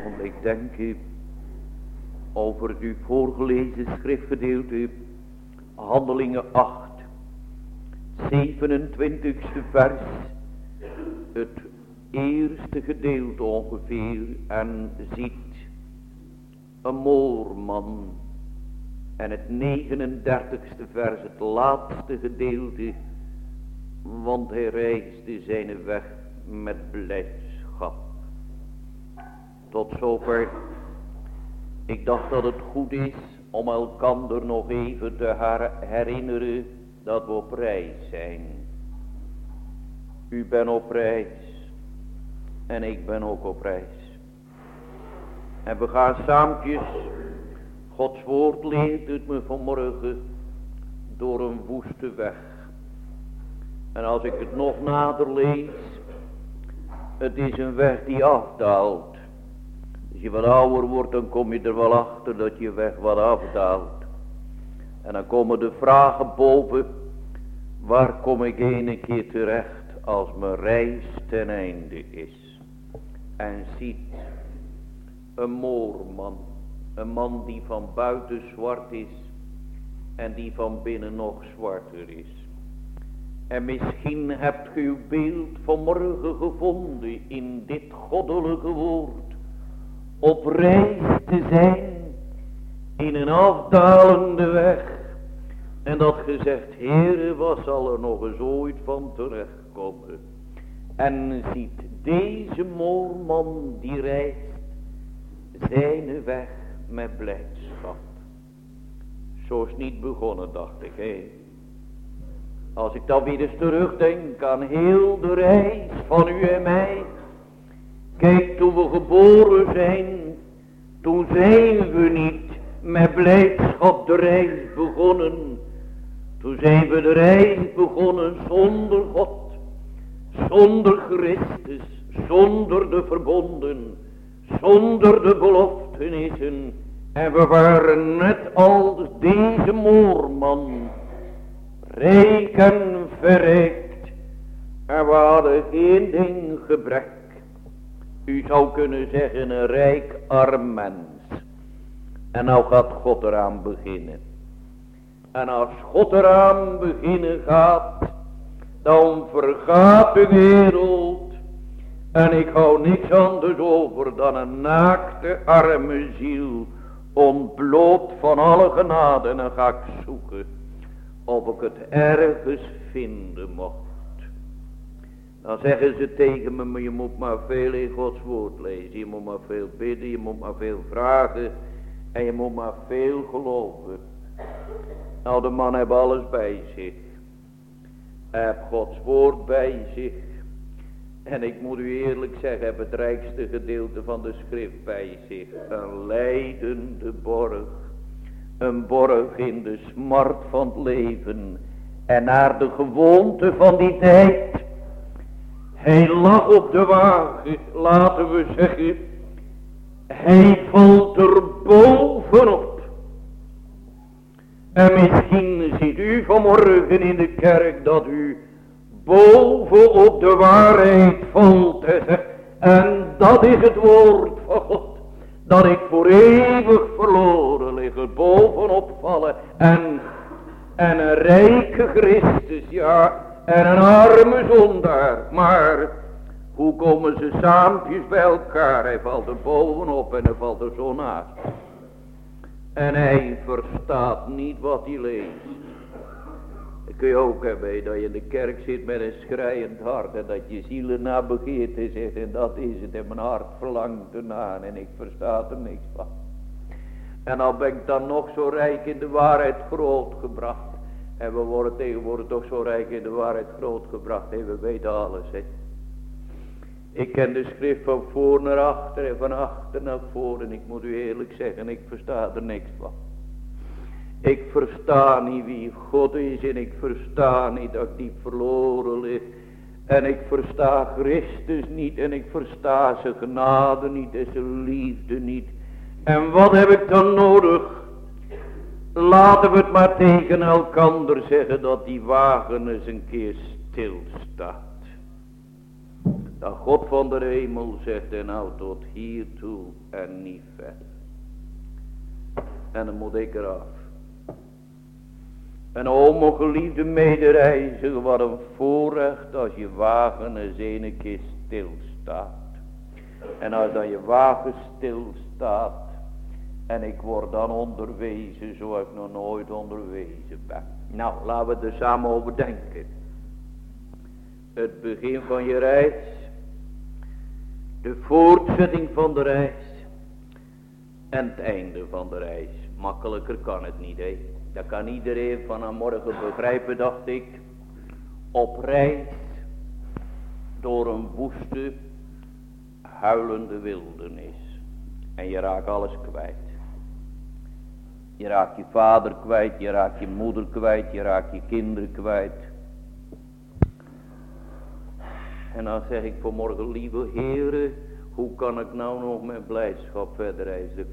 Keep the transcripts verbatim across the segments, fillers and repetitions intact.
ogenblik denken over het u voorgelezen schriftgedeelte, Handelingen acht, zevenentwintigste vers, het eerste gedeelte ongeveer, en ziet een moorman, en het negenendertigste vers, het laatste gedeelte, want hij reisde zijn weg met blijdschap. Tot zover. Ik dacht dat het goed is om elkander nog even te herinneren dat we op reis zijn. U bent op reis en ik ben ook op reis. En we gaan saampjes, Gods woord leert het me vanmorgen, door een woeste weg. En als ik het nog nader lees, het is een weg die afdaalt. Als je wat ouder wordt, dan kom je er wel achter dat je weg wat afdaalt. En dan komen de vragen boven, waar kom ik een keer terecht als mijn reis ten einde is. En ziet een moorman, een man die van buiten zwart is en die van binnen nog zwarter is. En misschien hebt u uw beeld vanmorgen gevonden in dit goddelijke woord. Op reis te zijn in een afdalende weg. En dat gezegd, Heere, wat zal er nog eens ooit van terechtkomen. En ziet deze moorman die reist zijn weg met blijdschap. Zo is niet begonnen, dacht ik, hé. Als ik dan weer eens terugdenk aan heel de reis van u en mij. Kijk, toen we geboren zijn, toen zijn we niet met blijdschap de reis begonnen. Toen zijn we de reis begonnen zonder God, zonder Christus, zonder de verbonden, zonder de beloftenissen. En we waren net als deze moorman, rijk en verrijkt, en we hadden geen ding gebrek. U zou kunnen zeggen een rijk arm mens. En nou gaat God eraan beginnen. En als God eraan beginnen gaat, dan vergaat de wereld. En ik hou niks anders over dan een naakte arme ziel, ontbloot van alle genade. En dan ga ik zoeken of ik het ergens vinden mocht. Dan zeggen ze tegen me, maar je moet maar veel in Gods woord lezen. Je moet maar veel bidden, je moet maar veel vragen. En je moet maar veel geloven. Nou, de man heeft alles bij zich. Hij heeft Gods woord bij zich. En ik moet u eerlijk zeggen, hij heeft het rijkste gedeelte van de schrift bij zich. Een lijdende borg. Een borg in de smart van het leven. En naar de gewoonte van die tijd. Hij lag op de wagen, laten we zeggen. Hij valt er bovenop. En misschien ziet u vanmorgen in de kerk dat u bovenop de waarheid valt. En dat is het woord van God. Dat ik voor eeuwig verloren lig, bovenop vallen. En, en een rijke Christus, ja. En een arme zondaar. Maar hoe komen ze saampjes bij elkaar? Hij valt er bovenop en hij valt er zo naast. En hij verstaat niet wat hij leest. Dat kun je ook hebben, dat je in de kerk zit met een schreiend hart. En dat je ziel ernaar begeert en zegt, en dat is het. En mijn hart verlangt ernaar en ik versta er niks van. En al ben ik dan nog zo rijk in de waarheid grootgebracht. En we worden tegenwoordig toch zo rijk in de waarheid grootgebracht. En we weten alles. He. Ik ken de schrift van voor naar achter en van achter naar voor. En ik moet u eerlijk zeggen, ik versta er niks van. Ik versta niet wie God is. En ik versta niet dat ik diep verloren lig. En ik versta Christus niet. En ik versta zijn genade niet en zijn liefde niet. En wat heb ik dan nodig? Laten we het maar tegen elkander zeggen dat die wagen eens een keer stilstaat. Dat God van de hemel zegt en nou tot hiertoe en niet verder. En dan moet ik eraf. En o mijn geliefde medereiziger, wat een voorrecht als je wagen eens een keer stilstaat. En als dan je wagen stilstaat en ik word dan onderwezen zoals ik nog nooit onderwezen ben. Nou, laten we er samen over denken. Het begin van je reis, de voortzetting van de reis en het einde van de reis. Makkelijker kan het niet, hè. Dat kan iedereen vanmorgen begrijpen, dacht ik. Op reis door een woeste, huilende wildernis. En je raakt alles kwijt. Je raakt je vader kwijt, je raakt je moeder kwijt, je raakt je kinderen kwijt. En dan zeg ik vanmorgen, lieve Heere, hoe kan ik nou nog met blijdschap verder reizen?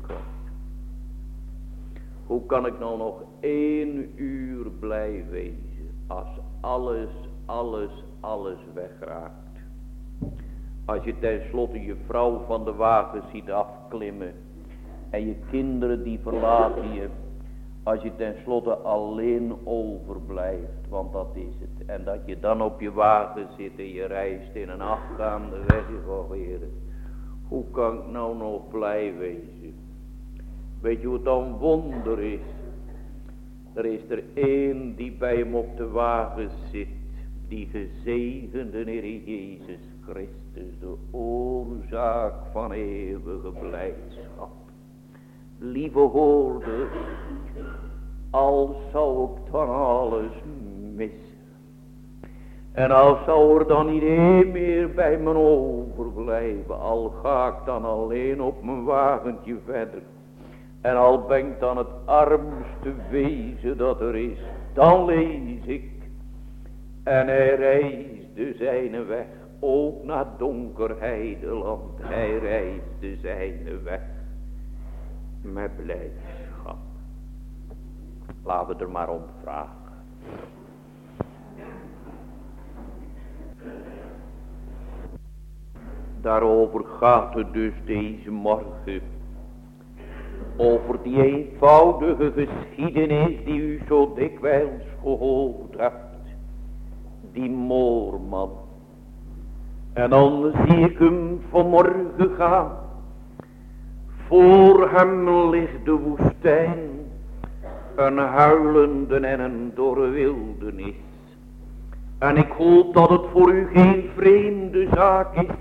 Hoe kan ik nou nog één uur blij wezen als alles, alles, alles wegraakt? Als je tenslotte je vrouw van de wagen ziet afklimmen en je kinderen die verlaten je. Als je tenslotte alleen overblijft, want dat is het. En dat je dan op je wagen zit en je reist in een afgaande weg van Heer. Hoe kan ik nou nog blij wezen? Weet je wat dan wonder is? Er is er één die bij hem op de wagen zit. Die gezegende Heer Jezus Christus. De oorzaak van eeuwige blijdschap. Lieve hoorders. Al zou ik dan alles missen. En al zou er dan niet één meer bij me overblijven. Al ga ik dan alleen op mijn wagentje verder. En al ben ik dan het armste wezen dat er is. Dan lees ik. En hij reisde zijne weg. Ook naar donker heideland. Hij reisde zijne weg. Met blijdschap. Laten we er maar om vragen. Daarover gaat het dus deze morgen. Over die eenvoudige geschiedenis die u zo dikwijls gehoord hebt. Die moorman. En dan zie ik hem vanmorgen gaan. Voor hem ligt de woestijn. Een huilende en een dorre wildernis. En ik hoop dat het voor u geen vreemde zaak is.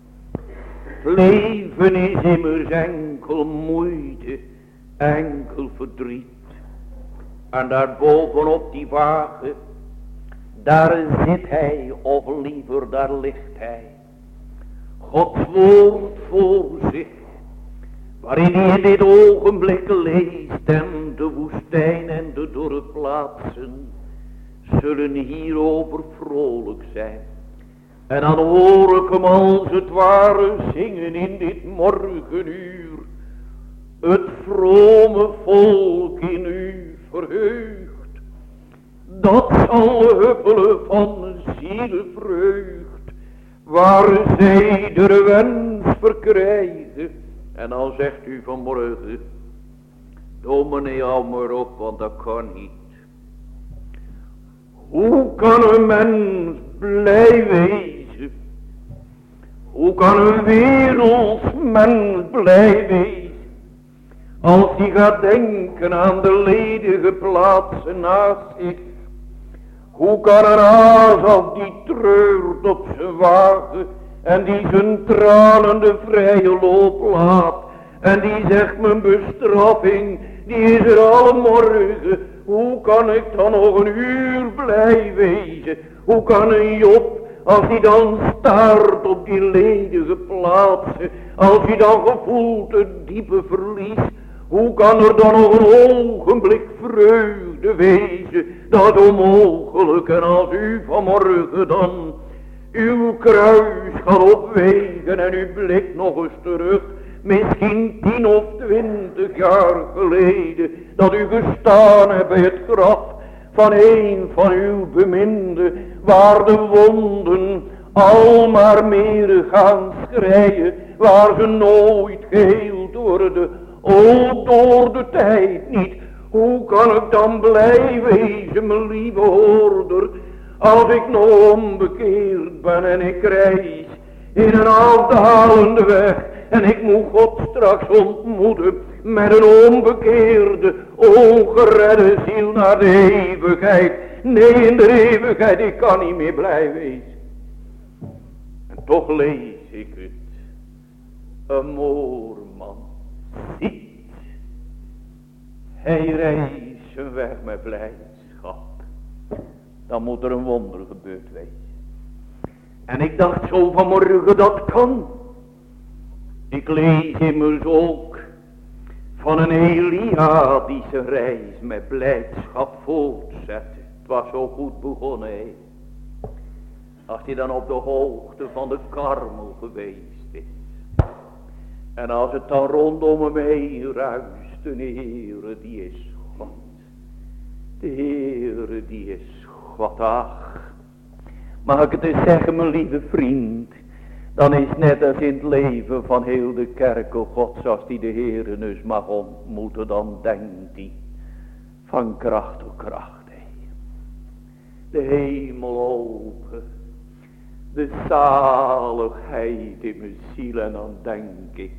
Leven is immers enkel moeite, enkel verdriet. En daar bovenop die wagen, daar zit hij, of liever daar ligt hij. Gods woord voor zich, waarin hij in dit ogenblik leest. En de woestijn en de dorre plaatsen zullen hierover vrolijk zijn. En dan hoor ik hem als het ware zingen in dit morgenuur. Het vrome volk in u verheugt. Dat zal huppelen van zielevreugd. Waar zij de wens verkrijgen. En dan zegt u vanmorgen. Dominee, hou maar op, want dat kan niet. Hoe kan een mens blij wezen? Hoe kan een wereldsmens blij wezen? Als hij gaat denken aan de ledige plaatsen naast zich. Hoe kan een haas als die treurt op zijn wagen en die zijn tranen de vrije loop laat. En die zegt mijn bestraffing, die is er alle morgen. Hoe kan ik dan nog een uur blij wezen? Hoe kan een Job, als hij dan staart op die ledige plaatsen, als hij dan gevoelt het diepe verlies, hoe kan er dan nog een ogenblik vreugde wezen? Dat onmogelijk. En als u vanmorgen dan uw kruis gaat opwegen en u blikt nog eens terug, misschien tien of twintig jaar geleden, dat u gestaan hebt bij het graf van een van uw beminden, waar de wonden al maar meer gaan schreien, waar ze nooit geheeld worden. O, door de tijd niet, hoe kan ik dan blij wezen, mijn lieve hoorder, als ik nog onbekeerd ben en ik reis in een afdalende weg, en ik moet God straks ontmoeten met een onbekeerde, ongeredde ziel naar de eeuwigheid. Nee, in de eeuwigheid, ik kan niet meer blij wezen. En toch lees ik het. Een moorman ziet. Hij reist zijn weg met blijdschap. Dan moet er een wonder gebeurd wezen. En ik dacht zo vanmorgen, dat kan. Ik lees immers ook van een Elia die zijn reis met blijdschap voortzette. Het was zo goed begonnen, he. Als hij dan op de hoogte van de Karmel geweest is. En als het dan rondom hem heen ruist, de Heere die is God. De Heere die is God, ach. Mag ik het eens zeggen, mijn lieve vriend. Dan is net als in het leven van heel de kerken Gods, als die de Heere dus mag ontmoeten, dan denkt hij van kracht tot kracht. He. De hemel open, de zaligheid in mijn ziel, en dan denk ik,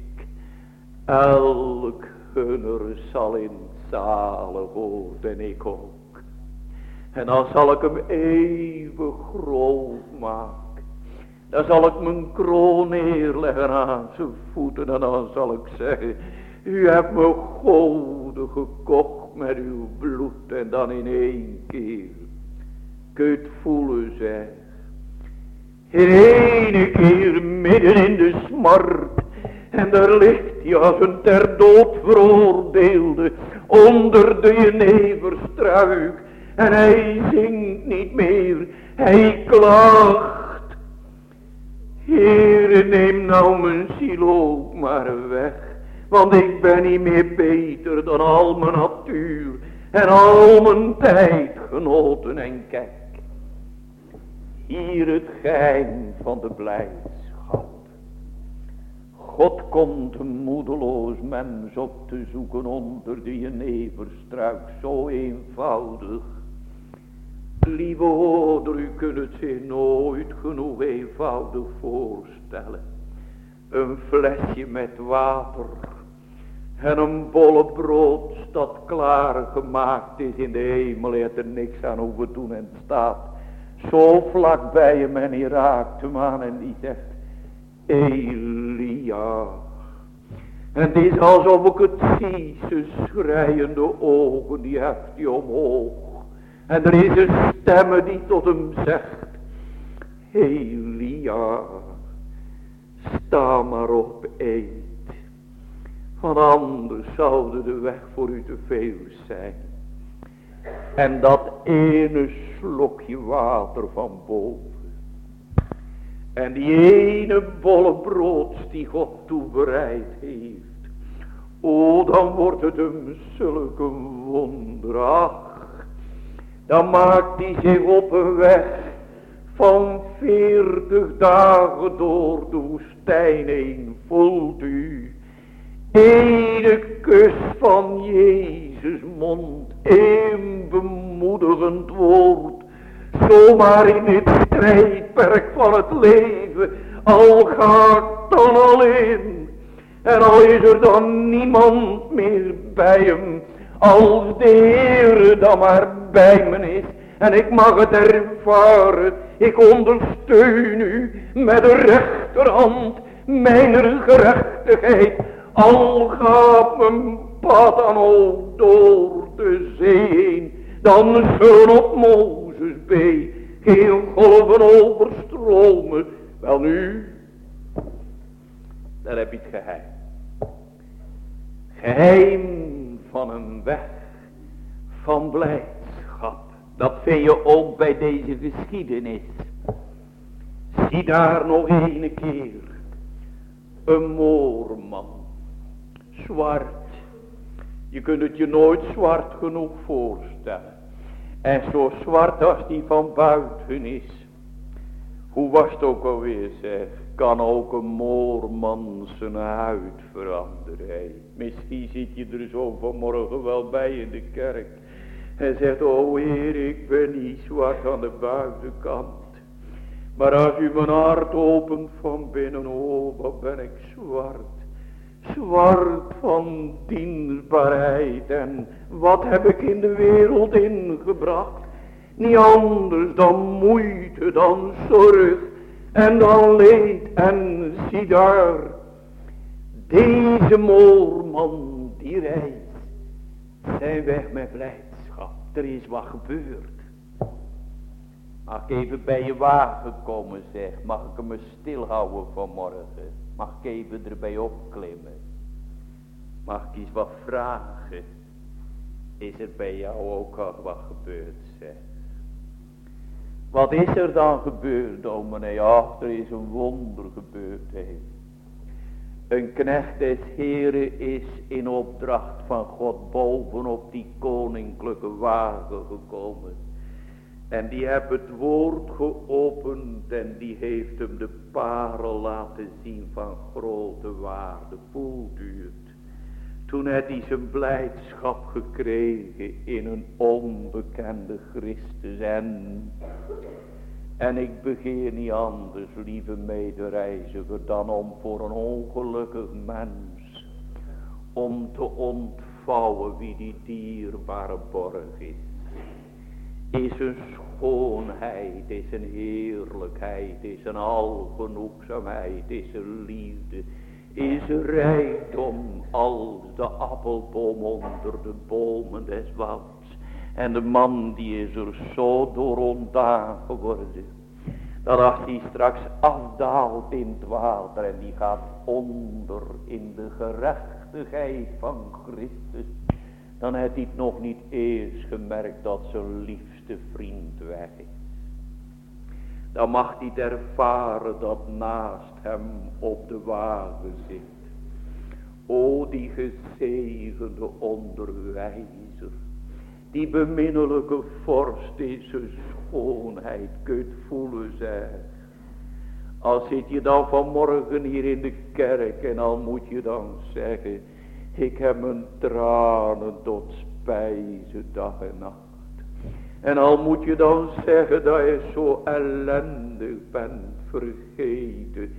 elk hunner zal in zalig worden, en ik ook. En dan zal ik hem eeuwig groot maken. Dan zal ik mijn kroon neerleggen aan zijn voeten, en dan zal ik zeggen, u hebt me gouden gekocht met uw bloed. En dan in één keer kun je het voelen, zeg. In één keer midden in de smart. En daar ligt hij als een ter dood veroordeelde onder de jeneverstruik. En hij zingt niet meer, hij klaagt. Heere, neem nou mijn ziel ook maar weg, want ik ben niet meer beter dan al mijn natuur en al mijn tijdgenoten. En kijk, hier het geheim van de blijdschap. God komt een moedeloos mens op te zoeken onder de jeneverstruik, zo eenvoudig. Lieve hoorder, u kunt het zich nooit genoeg eenvoudig voorstellen. Een flesje met water en een bolle brood dat klaargemaakt is in de hemel. Je hebt er niks aan hoeven doen en het staat zo vlak bij hem en hij raakt hem aan en die zegt, Elia. En het is alsof ik het zie, zijn schreiende ogen, die heft hij omhoog. En er is een stemme die tot hem zegt, Elia, sta maar op, eet. Want anders zou de weg voor u te veel zijn. En dat ene slokje water van boven. En die ene bolle brood die God toebereid heeft. O, dan wordt het hem zulke wonder. Ach, dan maakt hij zich op een weg van veertig dagen door de woestijn heen. Voelt u ene kus van Jezus mond, een bemoedigend woord, zomaar in dit strijdperk van het leven, al gaat dan al in, en al is er dan niemand meer bij hem, als de Heere dan maar bij me is, en ik mag het ervaren, ik ondersteun u met de rechterhand, mijn gerechtigheid, al gaat mijn pad dan ook door de zee heen, dan zullen op Mozes bee geen golven overstromen. Wel nu, daar heb je het geheim. Geheim van een weg van blijdschap. Dat vind je ook bij deze geschiedenis. Zie daar nog een keer een moorman. Zwart. Je kunt het je nooit zwart genoeg voorstellen. En zo zwart als die van buiten is. Hoe was het ook alweer, zeg? Kan ook een moorman zijn huid veranderen? Hey, misschien zit je er zo vanmorgen wel bij in de kerk. En zegt, o Heer, ik ben niet zwart aan de buitenkant. Maar als u mijn hart opent van binnen, oh, wat ben ik zwart. Zwart van dienstbaarheid. En wat heb ik in de wereld ingebracht? Niet anders dan moeite, dan zorg en dan leed. En zie daar, deze moorman die reist zijn weg met blijdschap. Er is wat gebeurd. Mag ik even bij je wagen komen, zeg. Mag ik hem stilhouden vanmorgen? Mag ik even erbij opklimmen? Mag ik eens wat vragen? Is er bij jou ook al wat gebeurd, zeg? Wat is er dan gebeurd, dominee? Ach, er is een wonder gebeurd, hé. Een knecht des Heren is in opdracht van God bovenop die koninklijke wagen gekomen. En die heeft het woord geopend en die heeft hem de parel laten zien van grote waarde. Voelt u het? Toen had hij zijn blijdschap gekregen in een onbekende Christus. En, en ik begeer niet anders, lieve medereiziger, dan om voor een ongelukkig mens, om te ontvouwen wie die dierbare borg is. Is een schoonheid, is een heerlijkheid, is een algenoegzaamheid, is een liefde, is een rijkdom als de appelboom onder de bomen des wouds. En de man die is er zo door ontdaan geworden, dat als hij straks afdaalt in het water en die gaat onder in de gerechtigheid van Christus, dan heeft hij het nog niet eerst gemerkt dat zijn liefste vriend weg is. Dan mag hij het ervaren dat naast hem op de wagen zit. O, die gezegende onderwijzer, die beminnelijke vorst in zijn schoonheid, kunt voelen, zeg. Al zit je dan vanmorgen hier in de kerk en al moet je dan zeggen, ik heb mijn tranen tot spijzen dag en nacht. En al moet je dan zeggen dat je zo ellendig bent vergeten,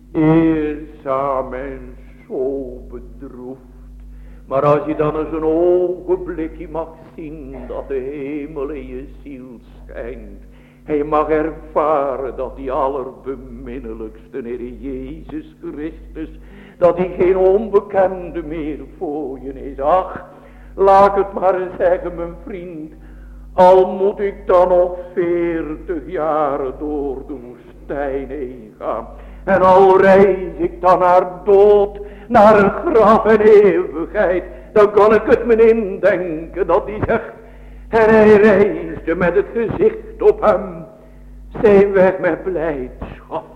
eenzaam en zo bedroefd. Maar als je dan eens een ogenblikje mag zien dat de hemel in je ziel schijnt. En je mag ervaren dat die allerbeminnelijkste Heer Jezus Christus, dat hij geen onbekende meer voor je is. Ach, laat het maar eens zeggen, mijn vriend. Al moet ik dan nog veertig jaren door de woestijn heen gaan. En al reis ik dan naar dood, naar een graf en eeuwigheid. Dan kan ik het me indenken dat hij zegt. En hij reisde met het gezicht op hem. Zijn weg met blijdschap.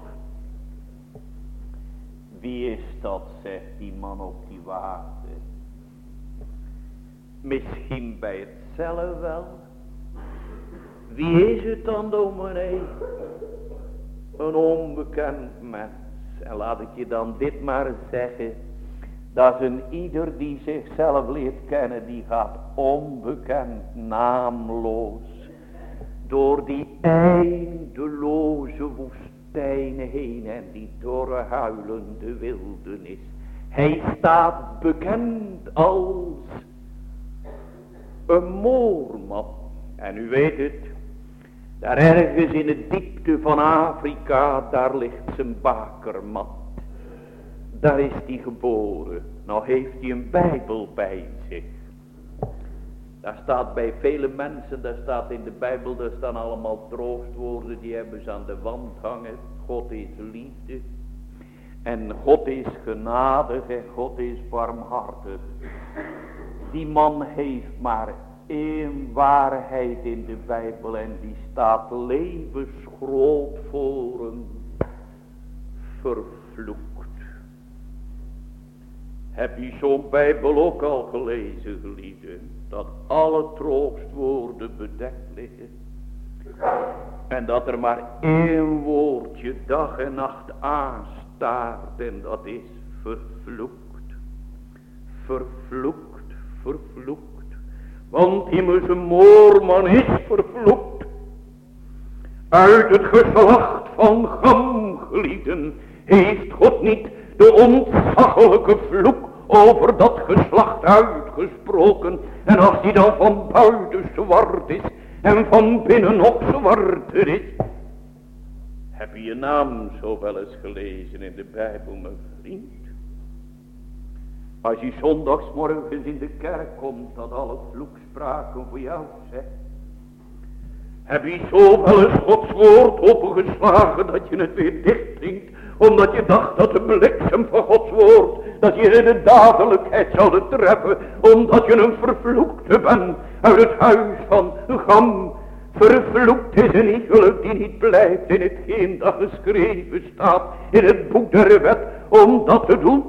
Wie is dat, zegt die man op die wagen? Misschien bij het zelf wel. Wie is het dan, dominee? Een onbekend mens. En laat ik je dan dit maar zeggen. Dat is een ieder die zichzelf leert kennen, die gaat onbekend, naamloos, door die eindeloze woestijnen heen en die dorre huilende wildernis. Hij staat bekend als een moorman. En u weet het, daar ergens in de diepte van Afrika, daar ligt zijn bakermat. Daar is hij geboren. Nou heeft hij een Bijbel bij zich. Daar staat bij vele mensen, daar staat in de Bijbel, daar staan allemaal troostwoorden, die hebben ze aan de wand hangen. God is liefde. En God is genadig en God is barmhartig. Die man heeft maar één waarheid in de Bijbel en die staat levensgroot voor een vervloekt. Heb je zo'n Bijbel ook al gelezen, geliefden? Dat alle troostwoorden bedekt liggen. En dat er maar één woordje dag en nacht aanstaart. En dat is vervloekt. Vervloekt, vervloekt. Want immers een moorman is vervloekt. Uit het geslacht van Cham, gelieden, heeft God niet de ontzaglijke vloek over dat geslacht uitgesproken. En als die dan van buiten zwart is en van binnen nog zwarter is. Heb je je naam zo wel eens gelezen in de Bijbel, mijn vriend? Als je zondagsmorgens in de kerk komt, dat alle vloekspraken voor jou zijn. Heb je zo wel eens Gods woord opengeslagen dat je het weer dichtdringt, omdat je dacht dat de bliksem van Gods woord, dat je in de dadelijkheid zou treffen, omdat je een vervloekte bent uit het huis van Cham. Vervloekt is een iegelijk die niet blijft in hetgeen dat geschreven staat in het boek der wet om dat te doen.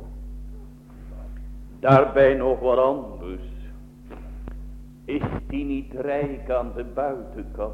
Daarbij nog wat anders. Is die niet rijk aan de buitenkant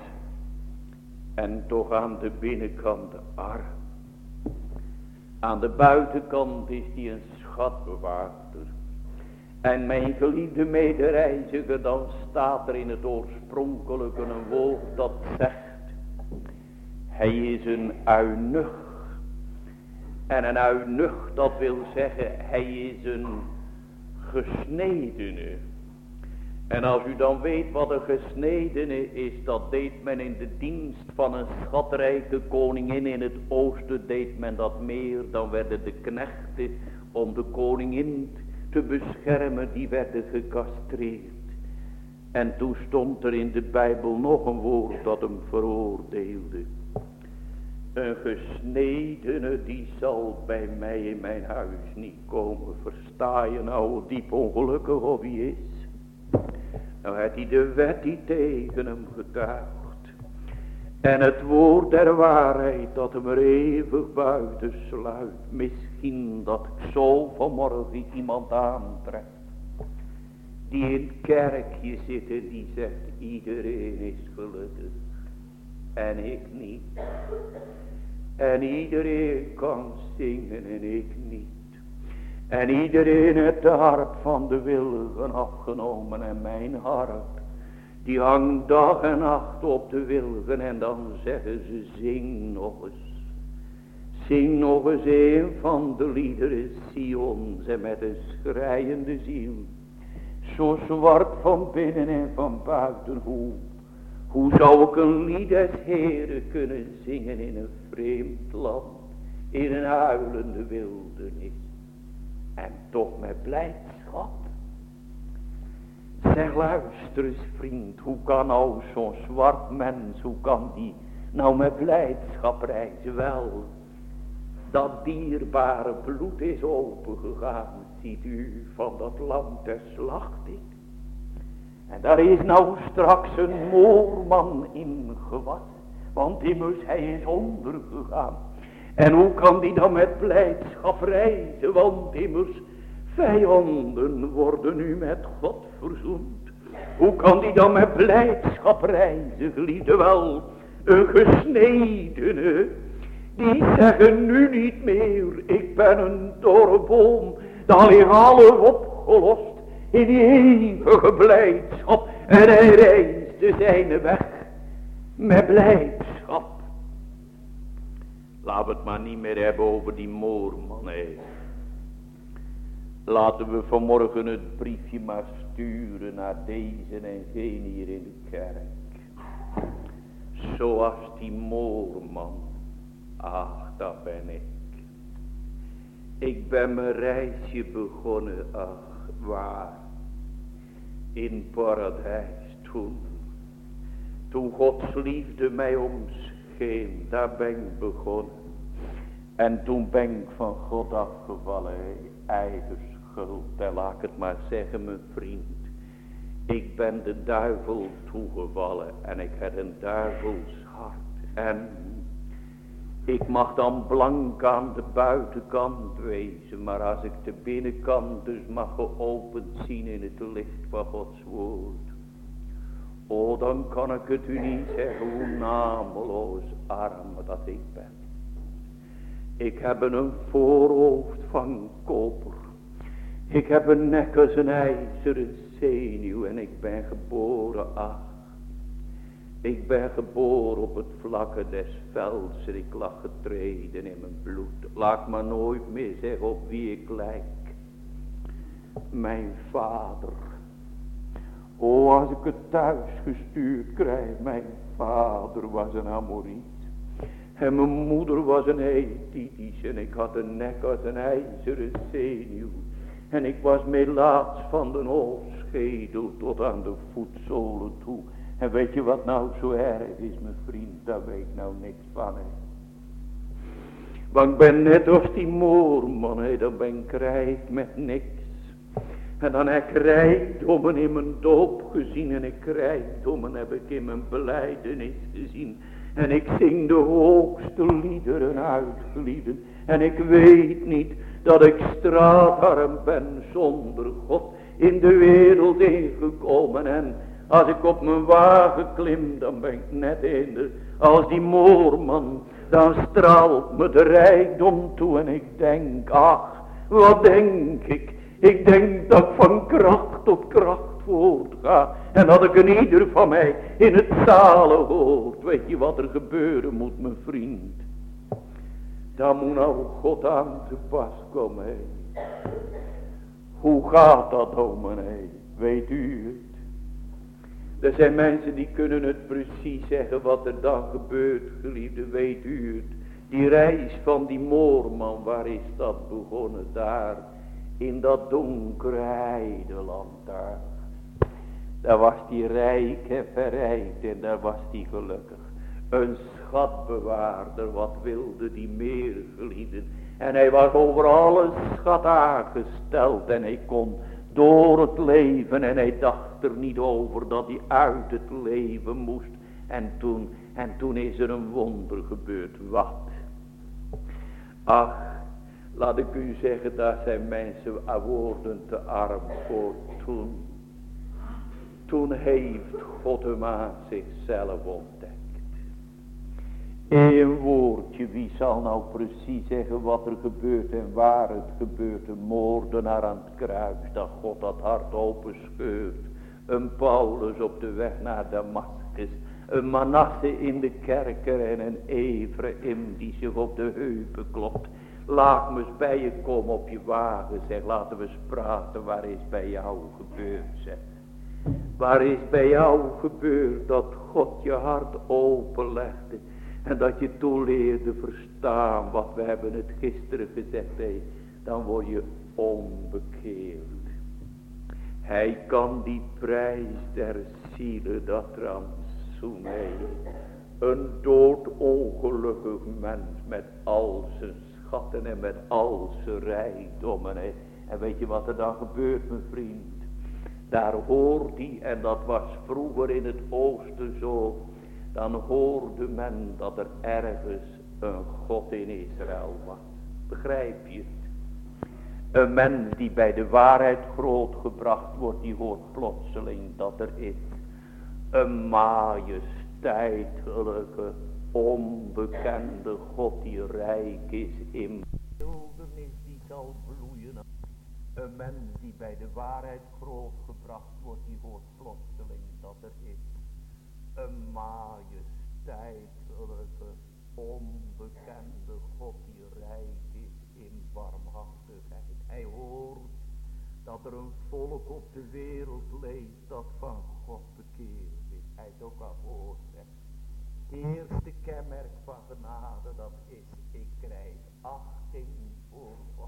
en toch aan de binnenkant arm? Aan de buitenkant is die een schatbewaarder. En mijn geliefde medereiziger, dan staat er in het oorspronkelijke een woord dat zegt, hij is een eunuch. En een eunuch, dat wil zeggen, hij is een gesnedene. En als u dan weet wat een gesnedene is, dat deed men in de dienst van een schatrijke koningin. In het oosten deed men dat meer, dan werden de knechten om de koningin te beschermen, die werden gecastreerd. En toen stond er in de Bijbel nog een woord dat hem veroordeelde. Een gesnedene die zal bij mij in mijn huis niet komen. Versta je nou hoe diep ongelukkig of hij is? Nou had hij de wet die tegen hem getuigt. En het woord der waarheid dat hem er eeuwig buiten sluit. Misschien dat ik zo vanmorgen iemand aantref. Die in het kerkje zit en die zegt iedereen is gelukkig. En ik niet. En iedereen kan zingen en ik niet. En iedereen heeft de harp van de wilgen afgenomen. En mijn harp, die hangt dag en nacht op de wilgen. En dan zeggen ze, zing nog eens. Zing nog eens een van de liederen Sions. En met een schreiende ziel. Zo zwart van binnen en van buiten. Hoe, hoe zou ik een lied des Heeren kunnen zingen in een vreemd land. In een huilende wildernis. En toch met blijdschap. Zeg, luister eens vriend, hoe kan nou zo'n zwart mens, hoe kan die nou met blijdschap reizen? Wel, dat dierbare bloed is opengegaan, ziet u, van dat land der slachting. En daar is nou straks een moorman in gewassen, want immers hij is ondergegaan. En hoe kan die dan met blijdschap reizen, want immers vijanden worden nu met God verzoend. Hoe kan die dan met blijdschap reizen, geliefde wel, een gesnedene, die zeggen nu niet meer, ik ben een dorre boom, dan ligt alles opgelost in die eeuwige blijdschap. En hij reisde zijn weg met blijdschap. Laten we het maar niet meer hebben over die moorman. Nee. Laten we vanmorgen het briefje maar sturen naar deze en geen hier in de kerk. Zoals die moorman. Ach, dat ben ik. Ik ben mijn reisje begonnen, ach, waar? In paradijs toen. Toen Gods liefde mij omscheen, daar ben ik begonnen. En toen ben ik van God afgevallen, eigen schuld. En laat ik het maar zeggen, mijn vriend. Ik ben de duivel toegevallen en ik heb een duivels hart. En ik mag dan blank aan de buitenkant wezen, maar als ik de binnenkant dus mag geopend zien in het licht van Gods woord. O, dan kan ik het u niet zeggen hoe nameloos arm dat ik ben. Ik heb een voorhoofd van koper. Ik heb een nek als een ijzeren zenuw en ik ben geboren, ach. Ik ben geboren op het vlakke des velds en ik lag getreden in mijn bloed. Laat maar nooit meer zeggen op wie ik lijk. Mijn vader. O, als ik het thuis gestuurd krijg, mijn vader was een Amoriet. En mijn moeder was een Hethisch en ik had een nek als een ijzeren zenuw. En ik was melaats van de hoofdschedel tot aan de voetzolen toe. En weet je wat nou zo erg is, mijn vriend, daar weet ik nou niks van, hè. Want ik ben net als die moorman, hè, dan ben ik rijk met niks. En dan heb ik rijkdommen in mijn doop gezien en ik rijkdommen heb ik in mijn belijdenis gezien. En ik zing de hoogste liederen uitgelieden. En ik weet niet dat ik straatarm ben zonder God in de wereld ingekomen. En als ik op mijn wagen klim, dan ben ik net in de, als die moorman, dan straalt me de rijkdom toe. En ik denk, ach, wat denk ik? Ik denk dat ik van kracht tot kracht voortga. En dat ik een ieder van mij in het zalen hoort. Weet je wat er gebeuren moet, mijn vriend? Daar moet nou God aan te pas komen. Hé. Hoe gaat dat, dominee? Weet u het? Er zijn mensen die kunnen het precies zeggen wat er dan gebeurt, geliefde. Weet u het? Die reis van die moorman, waar is dat begonnen? Daar. In dat donkere heideland daar. Daar was die rijk en verrijkt en daar was die gelukkig. Een schatbewaarder, wat wilde die meer gelieden. En hij was over alle schat aangesteld en hij kon door het leven. En hij dacht er niet over dat hij uit het leven moest. En toen, en toen is er een wonder gebeurd. Wat? Ach. Laat ik u zeggen, daar zijn mensen woorden te arm voor toen. Toen heeft God hem aan zichzelf ontdekt. Eén woordje, wie zal nou precies zeggen wat er gebeurt en waar het gebeurt. Een moordenaar aan het kruis, dat God dat hart openscheurt. Een Paulus op de weg naar Damascus. Een Manasse in de kerker en een Ephraim die zich op de heupen klopt. Laat me eens bij je komen op je wagen, zeg, laten we eens praten, waar is bij jou gebeurd, zeg. Waar is bij jou gebeurd dat God je hart openlegde en dat je toen leerde verstaan wat we hebben het gisteren gezegd, hé, dan word je onbekeerd. Hij kan die prijs der zielen, dat rantsoen, hé, een doodongelukkig mens met al zijn schatten en met al zijn rijkdommen. Hè. En weet je wat er dan gebeurt, mijn vriend? Daar hoort hij, en dat was vroeger in het oosten zo, dan hoorde men dat er ergens een God in Israël was. Begrijp je het? Een mens die bij de waarheid grootgebracht wordt, die hoort plotseling dat er is een majesteitelijke, onbekende God die rijk is in wildernis die zal bloeien. Een mens die bij de waarheid grootgebracht wordt, die hoort plotseling dat er is een majesteitelijke, onbekende God die rijk is in barmhartigheid. Hij hoort dat er een volk op de wereld leeft dat van God bekeerd is. Hij is ook al gehoord. Het eerste kenmerk van genade, dat is, ik krijg achting voor God.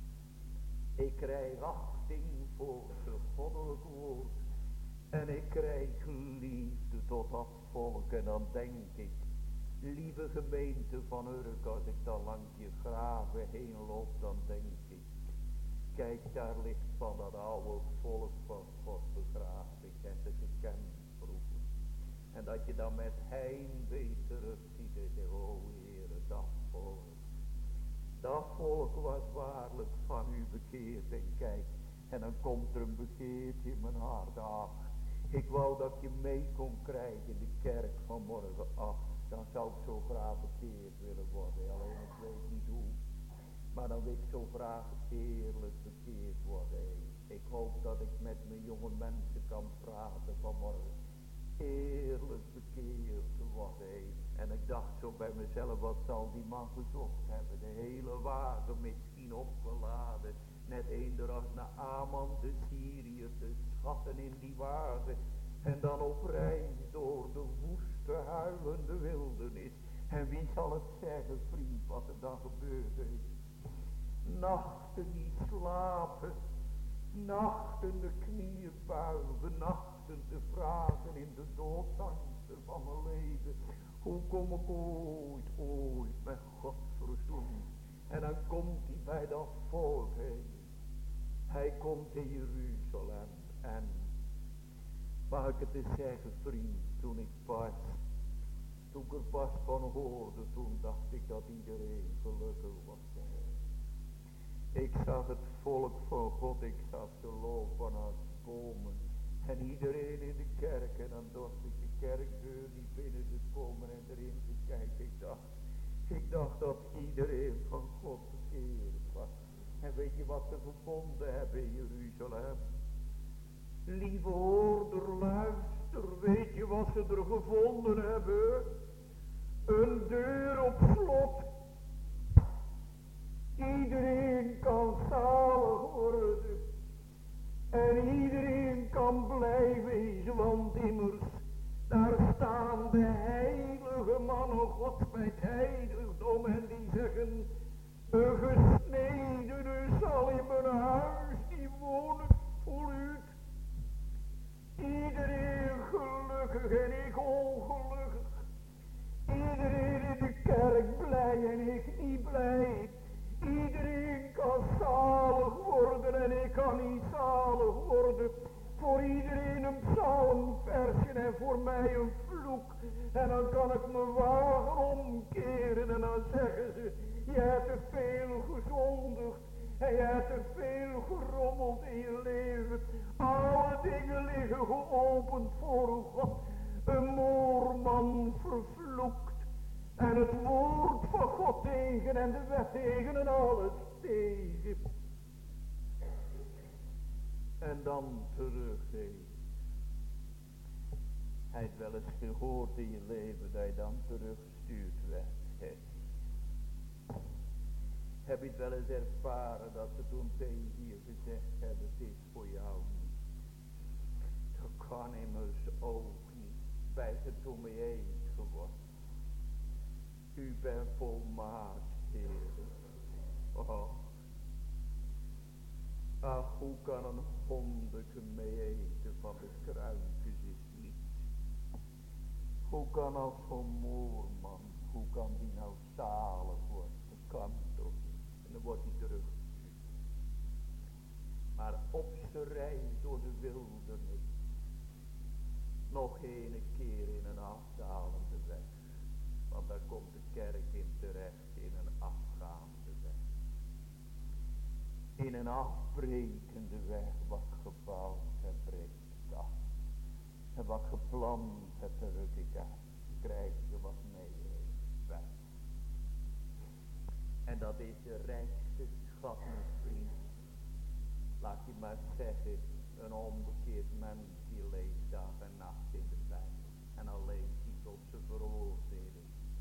Ik krijg achting voor het goddelijk woord. En ik krijg liefde tot dat volk. En dan denk ik, lieve gemeente van Urk, als ik dan langs je graven heen loop, dan denk ik, kijk, daar ligt van dat oude volk van God begraven. Ik heb ze gekend vroeger. En dat je dan met heimwee terugziet en zegt, oh Heere, dat volk. Dat volk was waarlijk van u bekeerd. En kijk, en dan komt er een bekeerd in mijn hart. Ach, Ik wou dat je mee kon krijgen in de kerk van morgen. Ach, dan zou ik zo graag bekeerd willen worden. Alleen ik weet niet hoe. Maar dan wil ik zo graag eerlijk bekeerd worden. Ik hoop dat ik met mijn jonge mensen kan praten vanmorgen. Eerlijk bekeerd worden. En ik dacht zo bij mezelf, wat zal die man gezocht hebben? De hele wagen misschien opgeladen. Net eender als naar Aman de Syriër, de schatten in die wagen. En dan op reis door de woeste huilende wildernis. En wie zal het zeggen, vriend, wat er dan gebeurd is? Nachten die slapen, nachten de knieën buigen, nachten te vragen in de doodangsten van mijn leven. Hoe kom ik ooit, ooit met God verzoend? En dan komt hij bij dat volk heen. Hij komt in Jeruzalem en, mag ik het eens zeggen, vriend, toen ik pas, toen ik er pas van hoorde, toen dacht ik dat iedereen gelukkig was. Ik zag het volk van God, ik zag ze lopen als bomen. En iedereen in de kerk, en dan dorst ik de kerkdeur niet binnen te komen en erin te kijken. Ik dacht, ik dacht dat iedereen van God bekeerd was. En weet je wat ze gevonden hebben in Jeruzalem? Lieve hoorder, luister, weet je wat ze er gevonden hebben? Een deur op slot. Iedereen kan zalig worden. En iedereen kan blij wezen, want immers, daar staan de heilige mannen Gods bij het heiligdom en die zeggen, een gesnedene zal in mijn huis die wonen voluut. Iedereen gelukkig en ik ongelukkig. Iedereen in de kerk blij en ik niet blij. Iedereen kan zalig worden en ik kan niet zalig worden. Voor iedereen een psalmversje en voor mij een vloek. En dan kan ik mijn wagen omkeren en dan zeggen ze, je hebt te veel gezondigd. En je hebt te veel gerommeld in je leven. Alle dingen liggen geopend voor God. Een moorman vervloekt. En het woord van God tegen en de wet tegen en alles tegen. En dan terug heen. Hij heeft wel eens gehoord in je leven dat je dan teruggestuurd werd. He. Heb je het wel eens ervaren dat ze toen tegen je gezegd hebben, het is voor jou niet. Dat kan immers ook niet. Bij het toen mee eens geworden. U bent volmaakt, Heer. Oh. Ach, hoe kan een hondeke mee eten van de kruintjes is niet. Hoe kan als zo'n moorman, hoe kan die nou zalig worden? Dat kan toch niet. En dan wordt hij teruggestuurd. Maar op zijn reis door de wildernis, nog een keer in een afdalende weg. Want daar komt de kerk in terecht in een afgaande weg. In een afbrekende weg wat gebouwd heb, breekt af. En wat gepland heb, ruk ik uit. Krijgen ze wat mee bij. En dat is de rijkste schat, mijn vriend. Laat je maar zeggen, een onbekeerd mens die leest dag en nacht in de Bijbel. En dan leest hij tot zijn veroordeling.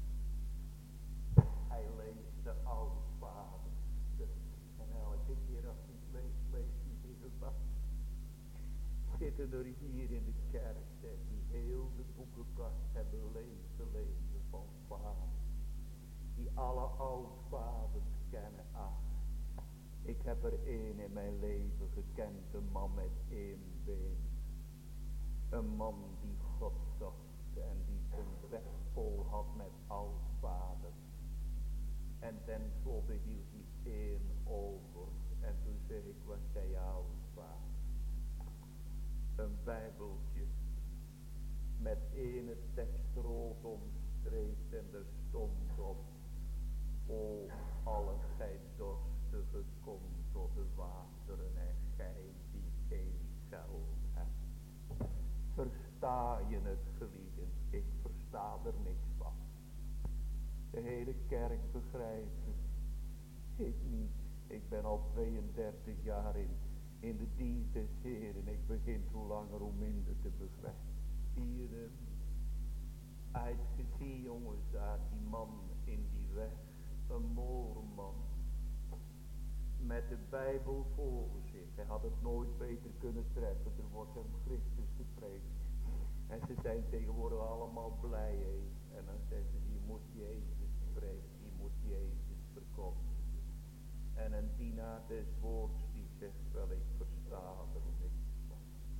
Hij leest de oude vader. En elke keer als hij het leest, leest hij deze dag. Zitten er hier in de kerk, zeg, die heel de boekenkast hebben lezen, lezen van vader. Die alle oudvaders kennen. Ach, ik heb er één in mijn leven gekend, een man met één been. Een man die God zocht en die zijn weg vol had met oudvaders. En tenslotte hield hij één over. En toen zei ik, wat zei je oudvader? Een bijbeltje met ene tekst rood omstreept en er stond op: o, alle gij dorstige, kom tot de wateren en gij die geen geld hebt. versta je het, gelieden? Ik versta er niks van. De hele kerk begrijpt het. Ik niet. Ik ben al tweeëndertig jaar in, in de dienst des Heeren. Ik begin hoe langer hoe minder te begrijpen. Zie je hem? Hij heeft gezien, jongens, daar die man in die weg. Een moorman. Met de Bijbel voor zich. Hij had het nooit beter kunnen treffen. Er wordt hem Christus gepreekt. En ze zijn tegenwoordig allemaal blij. He. En dan zeggen ze, je moet Jezus spreken. Je moet Jezus verkondigen. En een dienaar des woords die zegt wel, ik versta er niks van.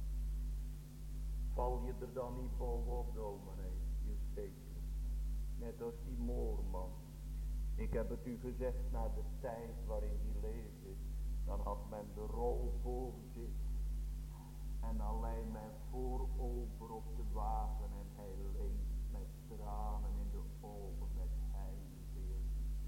Val je er dan niet bovenop, dominee? Je zeker. Net als die moorman. Ik heb het u gezegd, naar de tijd waarin hij leefde, dan had men de rol voor zich. En dan lei men voorover op de wagen en hij leed met tranen in de ogen, met heimwee.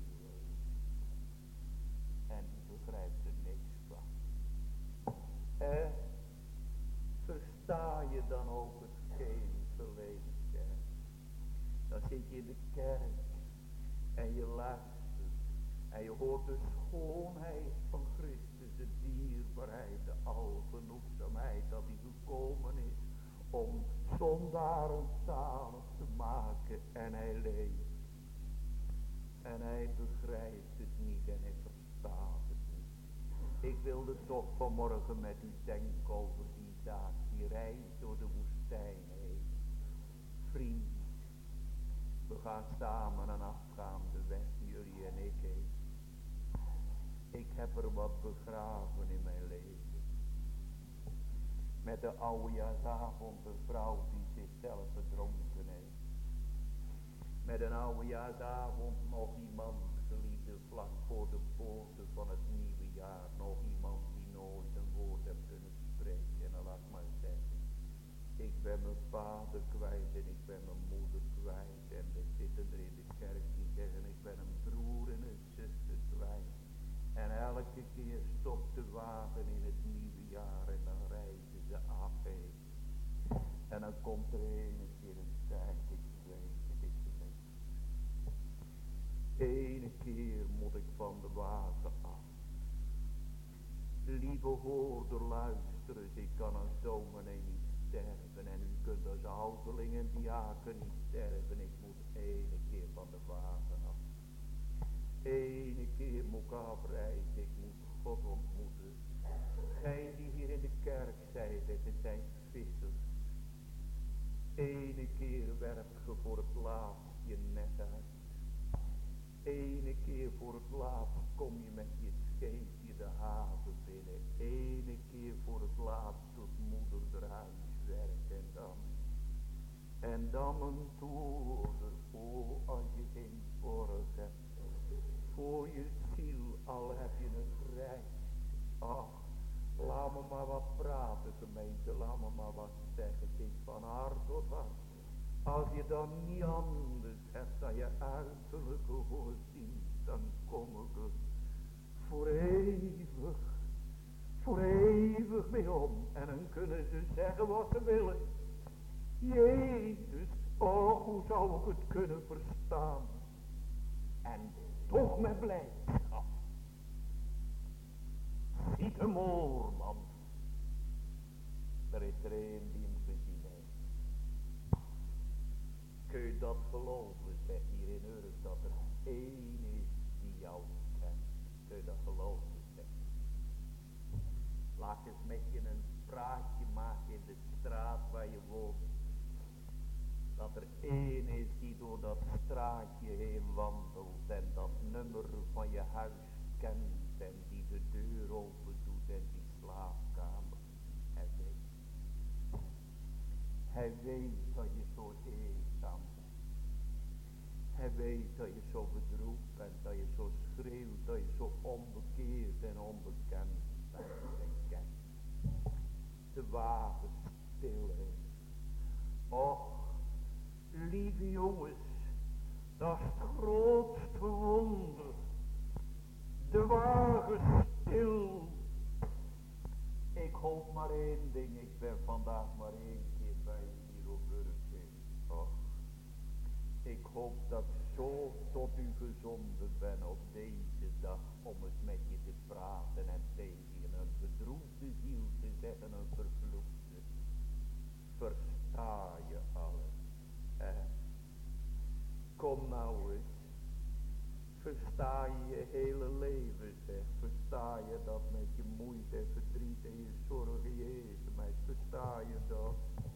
En die begrijpt er niks van. Eh, versta je dan ook hetgeen verleden kerk? Dan zit je in de kerk. En je luistert. En je hoort de schoonheid van Christus. De dierbaarheid. De algenoegzaamheid. Dat hij gekomen is. Om zondaren zalig te maken. En hij leeft. En hij begrijpt het niet. En hij verstaat het niet. Ik wilde toch vanmorgen met u denken over die zaak. Die reis door de woestijn heen. Vriend. We gaan samen een afgaande weg, jullie en ik heen. Ik heb er wat begraven in mijn leven. Met de oudejaarsavond een vrouw die zichzelf verdronken heeft. Met een oudejaarsavond nog iemand, geliefde, vlak voor de poorten van het nieuwe jaar. Nog iemand die nooit een woord heeft kunnen spreken. En dan laat ik maar zeggen. Ik ben mijn vader kwijt en ik ben mijn moeder kwijt. En er zitten er in de kerk die zeggen, ik ben een broer en een zuster kwijt. En elke keer stopt de wagen in het nieuwe jaar en dan reizen ze af heen. En dan komt er een keer een tijd, ik weet het, ik weet het. Ene keer moet ik van de wagen af. Lieve hoorder, luister eens, ik kan een dominee niet sterven. En u kunt als ouderling en diaken niet sterven. Ik moet ene keer van de wagen af. Ene keer moet ik afreizen. Ik moet God ontmoeten. Gij die hier in de kerk zijt, het zijn vissers. Ene keer werpt ge voor het laatst je net uit. Ene keer voor het laatst kom je met je scheepje de haven binnen. Ene keer voor het laatst doet moeder er huiswerk en dan. En dan een toerder, oh als je geen borg hebt. Voor je ziel al heb je het recht. Ach, laat me maar wat praten gemeente, laat me maar wat zeggen. Het is van hart tot hart. Als je dan niet anders hebt dan je uiterlijke voorzien, dan kom ik er voor eeuwig, voor eeuwig mee om. En dan kunnen ze zeggen wat ze willen. Jezus, oh, hoe zou ik het kunnen verstaan? En toch met blijdschap. Ziet de moorman. Er is er een die hem gezien heeft. Kun je dat geloven, zegt hier in Urk, dat er één is die jou kent. Kun je dat geloven, zegt. Laat eens met je een praatje maken in de straat waar je woont. Dat er één is die door dat straatje heen wandelt en dat nummer van je huis kent en die de deur open doet en die slaapkamer. Hij weet. Hij weet dat je zo eenzaam bent. Hij weet dat je zo bedroefd bent, dat je zo schreeuwt, dat je zo onbekeerd en onbekend bent en kent. De wagen stil is. Och, lieve jongens, dat is het grootste wonder. De wagen stil. Ik hoop maar één ding, ik ben vandaag maar één keer bij je hier Hieroburg heeft. Och, ik hoop dat zo tot u gezonden ben op deze dag om het met je te praten en tegen je een bedroefde ziel te zeggen, een vervloekte. Versta je alles, hè? Kom nou eens. Versta je je hele leven, zeg. Versta je dat met je moeite en verdriet en je zorgen je is, maar versta je dat?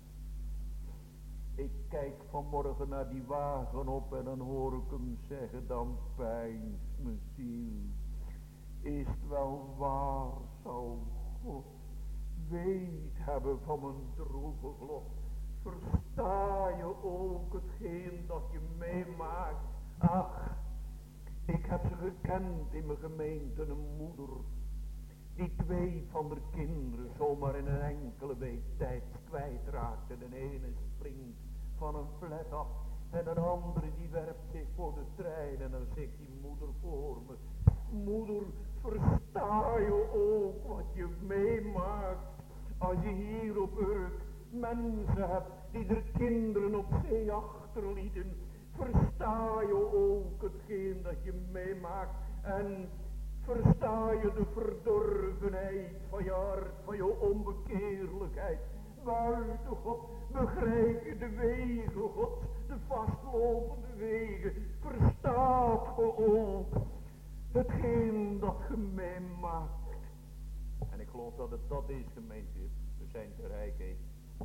Ik kijk vanmorgen naar die wagen op en dan hoor ik hem zeggen, dan pijnst mijn ziel. Is het wel waar, zou God weet hebben van mijn droevig lot? Versta je ook hetgeen dat je meemaakt? Ach, ik heb ze gekend in mijn gemeente, een moeder die twee van de kinderen zomaar in een enkele week tijd kwijtraakte. De ene springt van een flat af en een andere die werpt zich voor de trein en dan zegt die moeder voor me, moeder, versta je ook wat je meemaakt als je hier op Urk mensen hebt die er kinderen op zee achterlieten? Versta je ook hetgeen dat je meemaakt en versta je de verdorvenheid van je hart, van je onbekeerlijkheid? Buiten God, begrijp je de wegen God, de vastlopende wegen? Verstaat je ook hetgeen dat je meemaakt? En ik geloof dat het dat is, gemeente. We zijn te rijk, he.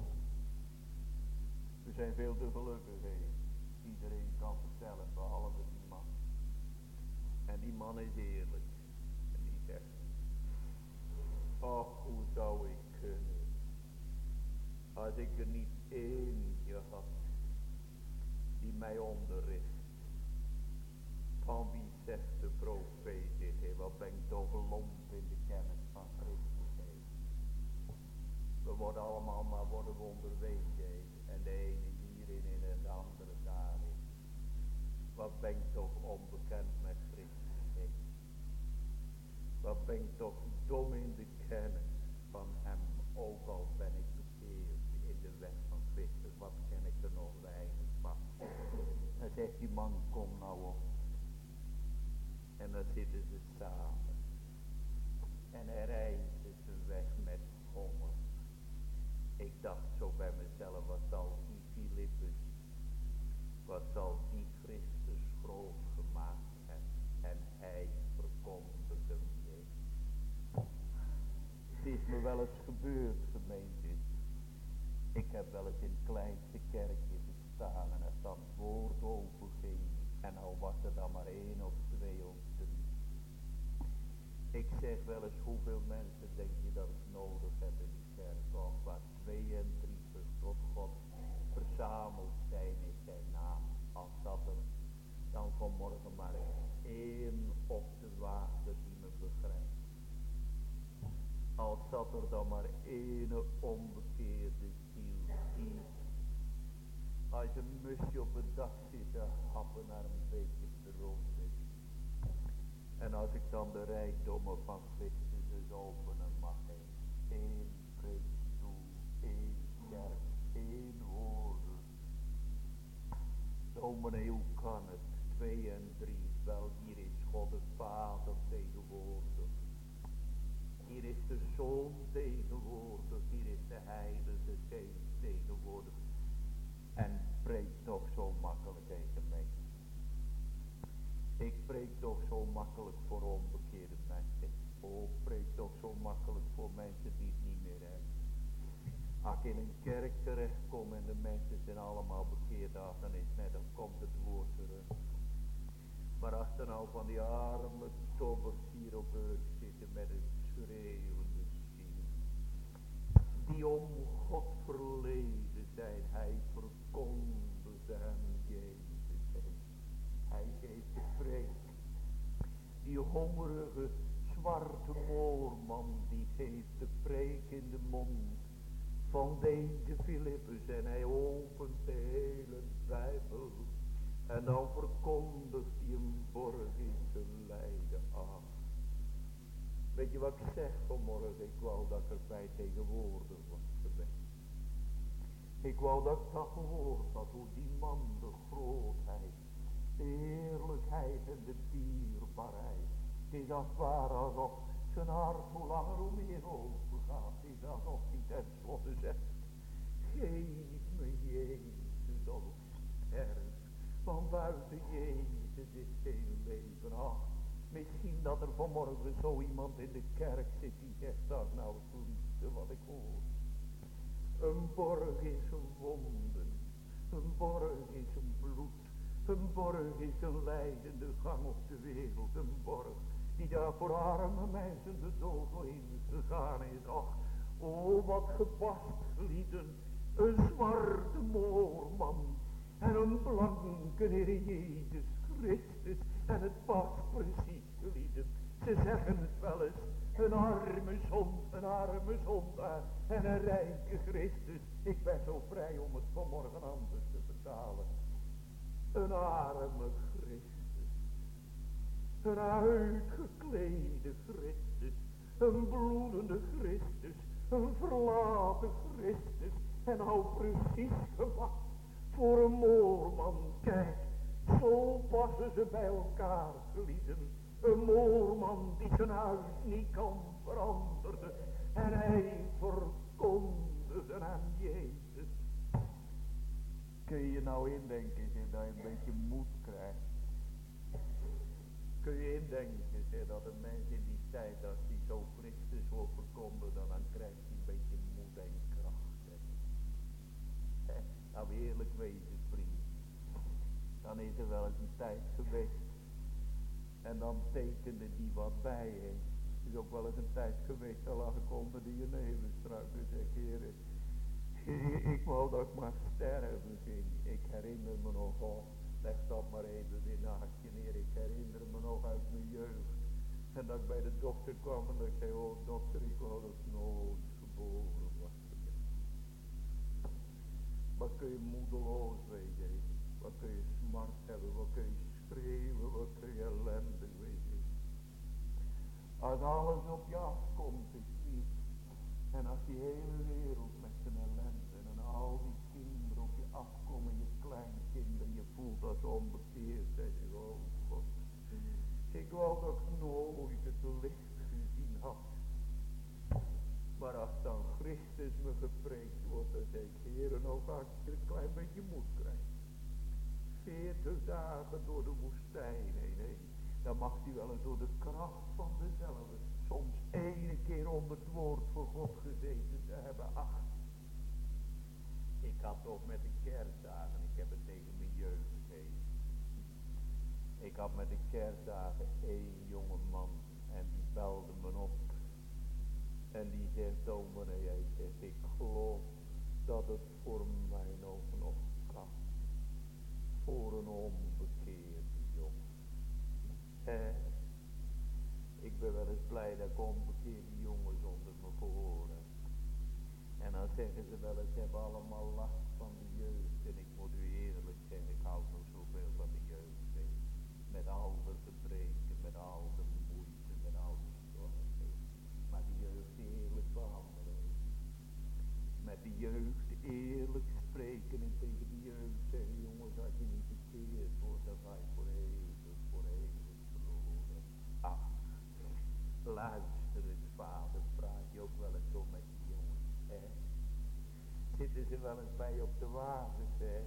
We zijn veel te gelukkig, he. Iedereen kan vertellen, behalve die man. En die man is eerlijk. En die zegt, ach, hoe zou ik kunnen, als ik er niet eentje had, die mij onderricht. Van wie zegt de profeet dit, he? Wat ben ik toch lomp in de kennis van Christus, he? We worden allemaal maar worden we onderwezen, he? En de ene hierin en de andere daarin. Wat ben ik toch onbekend met Christus, he? Wat ben ik toch dom in de kennis van hem, ook al ben ik bekeerd in de wet van Christus, wat ken ik er nog weinig van. Dan zegt die man, kom nou op. En dan zitten ze samen. En hij reizen ze weg met honger. Ik dacht zo bij mezelf, wat zal die Filippus, wat zal die Christus groot gemaakt hebben. En hij verkondigde hem weer. Het is me wel eens gebeurd, gemeente. Ik heb wel eens in het kleinste kerkje gestaan en er dan het woord overging. En al was er dan maar één of twee of drie. Ik zeg wel eens, hoeveel mensen denk je dat ik nodig heb in die kerk? Of waar twee en drie tot God verzameld zijn in zijn naam. Als dat er dan vanmorgen maar één op de water die me begrijpt. Als zat er dan maar ene onbekeerde ziel die als een musje op het dak zit te happen naar een beetje brood is. En als ik dan de rijkdommen van Christus eens openen mag heen. Eén preekstoel, één kerk, één woorden. Dominee, hoe kan het? Twee en drie, wel hier is God de Vader tegenwoordig. Hier is de Zoon tegenwoordig, hier is de Heilige Geest tegenwoordig. En preek toch zo makkelijk tegen mij. Ik preek toch zo makkelijk voor onbekeerde mensen. Oh, preek toch zo makkelijk voor mensen die het niet meer hebben. Als ik in een kerk terechtkom en de mensen zijn allemaal bekeerd, dan is net, dan komt het woord terug. Maar als er nou van die arme tobbers hier op Urk zitten met een schreeuwende ziel, die om God verleden zijn, hij verkondigde hem Jezus heen. Hij geeft de preek. Die hongerige zwarte moorman, die heeft de preek in de mond van deze Filippus en hij opent de hele Bijbel. En dan verkondigt hij hem borg in zijn lijden af. Weet je wat ik zeg vanmorgen? Ik wou dat ik erbij tegenwoordig was geweest. Ik wou dat ik dat gehoord had, hoe die man de grootheid, de heerlijkheid en de dierbaarheid. Het is als het ware alsof zijn hart hoe langer hoe meer open gaat. Het is alsof hij tenslotte zegt, geef me Jezus dat ik sterf. Want buiten Jezus is geen leven. Ach, misschien dat er vanmorgen zo iemand in de kerk zit die zegt, dat is nou het liefste wat ik hoor. Een borg is een wonden, een borg is een bloed, een borg is een lijdende gang op de wereld, een borg die daar voor arme mensen de dood in gegaan is. Ach, o wat gepast gelieden, een zwarte moorman en een blanke Heer Jezus Christus en het past precies gelieden. Ze zeggen het wel eens, een arme zond, een arme zondaar en een rijke Christus. Ik ben zo vrij om het vanmorgen anders te vertalen. Een arme Christus, een uitgeklede Christus, een bloedende Christus, een verlaten Christus en nou precies gewacht voor een moorman. Kijk, zo passen ze bij elkaar gelieden. Een moorman die zijn huis niet kan veranderen. En hij verkondigde aan Jezus. Kun je nou indenken, zeg, dat je een beetje moed krijgt. Kun je indenken, zeg, dat een mens in die tijd, als die zo Christus wil verkondigen, dan krijgt hij een beetje moed en kracht. Hè. Nou, eerlijk wezen, vriend. Dan is er wel eens een tijd geweest. En dan tekende die wat bij heeft. Het is ook wel eens een tijd geweest, dan lag ik onder die jeneverstruik en zeg, heren, ik wou dat ik maar sterven ging. Ik herinner me nog, oh, leg dat maar even weer naast je neer. Ik herinner me nog uit mijn jeugd. En dat ik bij de dokter kwam en dat ik zei, oh dokter, ik wou dat ik nooit geboren was. Wat kun je moedeloos wezen? Wat kun je smart hebben? Wat kun je schreeuwen? Wat kun je ellendig wezen? Als alles op je afkomt, is niet. En als die hele wereld met zijn ellende en al die kinderen op je afkomen, je kleinkinderen, je voelt als onbekeerd. En je oh God, ik wou dat ik nooit het licht gezien had. Maar als dan Christus me gepreekt wordt, dan zeg ik, heren, nou ga ik er een klein beetje moed krijgen. Veertig dagen door de woestijn heen, heen. Dan mag u wel eens door de kracht van dezelfde, soms ene keer onder het woord voor God gezeten te hebben. Ach, ik had toch met de kerstdagen, ik heb het tegen mijn jeugd gezegd. Ik had met de kerstdagen één jonge man en die belde me op. En die zegt, dominee, hij zegt, ik geloof dat het voor mij nog nog kan. Voor een onbekeerde jongen. Eh, ik ben wel eens blij dat ik onbekeerde jongens onder me gehoor heb. En dan zeggen ze wel eens, ze hebben allemaal last van de jeugd. En ik moet u eerlijk zeggen, ik hou nog zoveel van de jeugd. He. Met al de gebreken, met al de moeite, met al de zorgen. Maar de jeugd eerlijk behandelen. Met de jeugd eerlijk spreken en tegen de jeugd zeggen, jongens, als je niet bekeerd wordt, dan ga je voor eeuwig, voor eeuwig verloren. Ach, luister eens, vader, praat je ook wel eens zo met die jongens, hè? Zitten ze wel eens bij je op de wagen, zeg?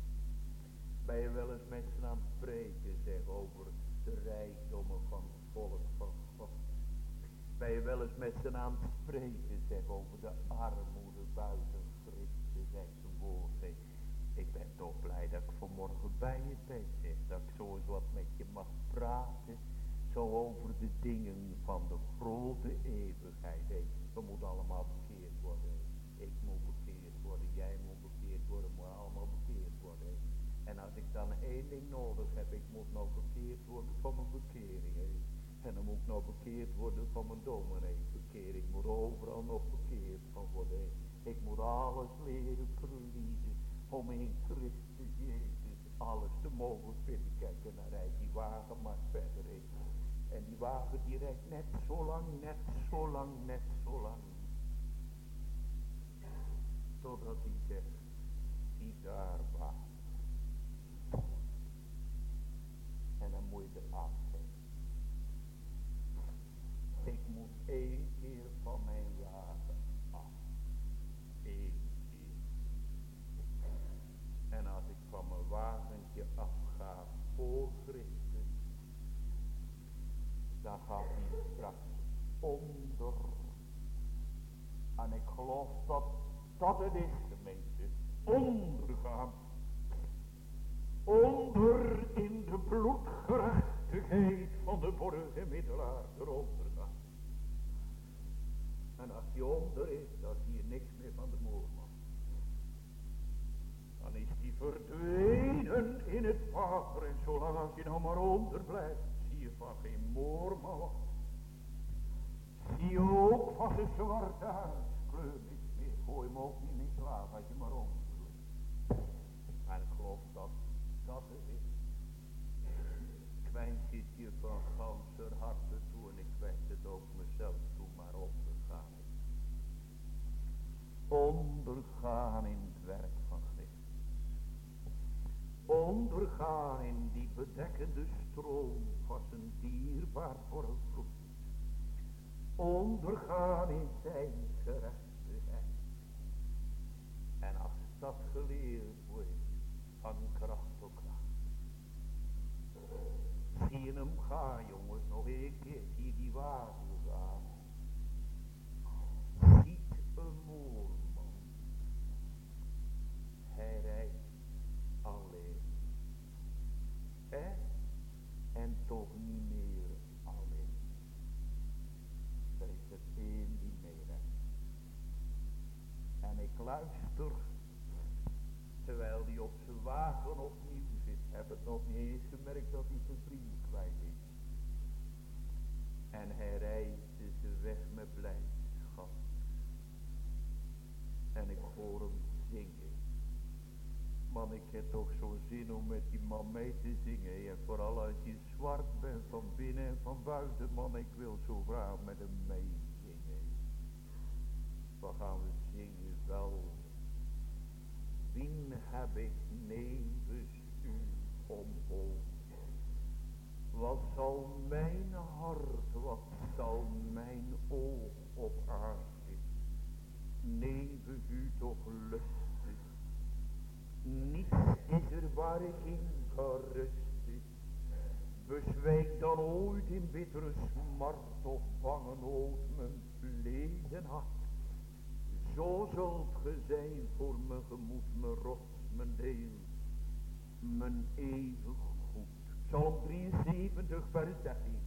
Ben je wel eens met ze aan het spreken, zeg, over de rijkdommen van het volk van God? Ben je wel eens met ze aan het spreken, zeg, over de armoede buiten Christus, zeg, zijn woord, zeg. Ik ben toch blij dat ik vanmorgen bij je ben, zeg, dat ik zo eens wat met je mag praten, zo over de dingen van de grote eeuwigheid, zeg. We moeten allemaal bekeerd worden, ik moet bekeerd worden, jij moet bekeerd worden, we moeten allemaal bekeerd worden. En als ik dan één ding nodig heb, ik moet nog bekeerd worden van mijn bekering, hè. En dan moet ik nog bekeerd worden van mijn dominee bekering. Ik moet overal nog bekeerd van worden. Ik moet alles leren verliezen om in Christus Jezus alles te mogen vinden. Kijk, en dan rijdt die wagen maar verder in. En die wagen die rijdt net zo lang, net zo lang, net zo lang. Totdat hij zegt, die daar wacht. En dan moet je eraf zijn. Ik moet één keer van mijn wagen af. Eén keer. En als ik van mijn wagentje afga voor Christus, dan gaat hij straks onder. En ik geloof dat dat het is, gemeente. Ondergaan. Onder in de bloedgerechtigheid van de borgenmiddelaar eronder gaan. En als die onder is, dan zie je niks meer van de moorman. Dan is die verdwenen in het water. En zolang als je nou maar onder blijft, zie je van geen moorman. Zie je ook van de zwarte huidskleur niks meer. Gooi hem ook niet in slaap als je maar onder ligt. En ik geloof dat dat het is. Ik wens het je van ganser harte toe en ik wens het ook mezelf toe, maar ondergaan. Ondergaan in het werk van Christus. Ondergaan in die bedekkende stroom van zijn dierbaar borrelvloed. Ondergaan in zijn gerechtigheid. En als dat geleerd wordt, van kracht tot kracht. Zie je hem gaan, jongens, nog een keer. Zie je die wagen gaan. Ziet een moorman. Hij rijdt alleen. Hè? En toch niet meer alleen. Er is er één die meerijdt. En ik luister, terwijl hij op zijn wagen opnieuw zit. Heb het nog niet eens gemerkt dat hij zijn vriend kwijt is. En hij rijdt ze weg met blijdschap. En ik hoor hem zingen. Man, ik heb toch zo'n zin om met die man mee te zingen. En vooral als je zwart bent van binnen en van buiten. Man, ik wil zo graag met hem meezingen. Wat gaan we zingen? Wel. Wien heb ik nevens u omhoog? Wat zal mijn hart, wat zal mijn oog op aarde? Nevens u toch lusten. Niets is er waar ik in kan rusten. Bezweek dan ooit in bittere smart of bange nood mijn verleden hart. Zo zult ge zijn voor mijn gemoed, mijn rots, mijn deel, mijn eeuwig goed. Psalm drieënzeventig, vers dertien.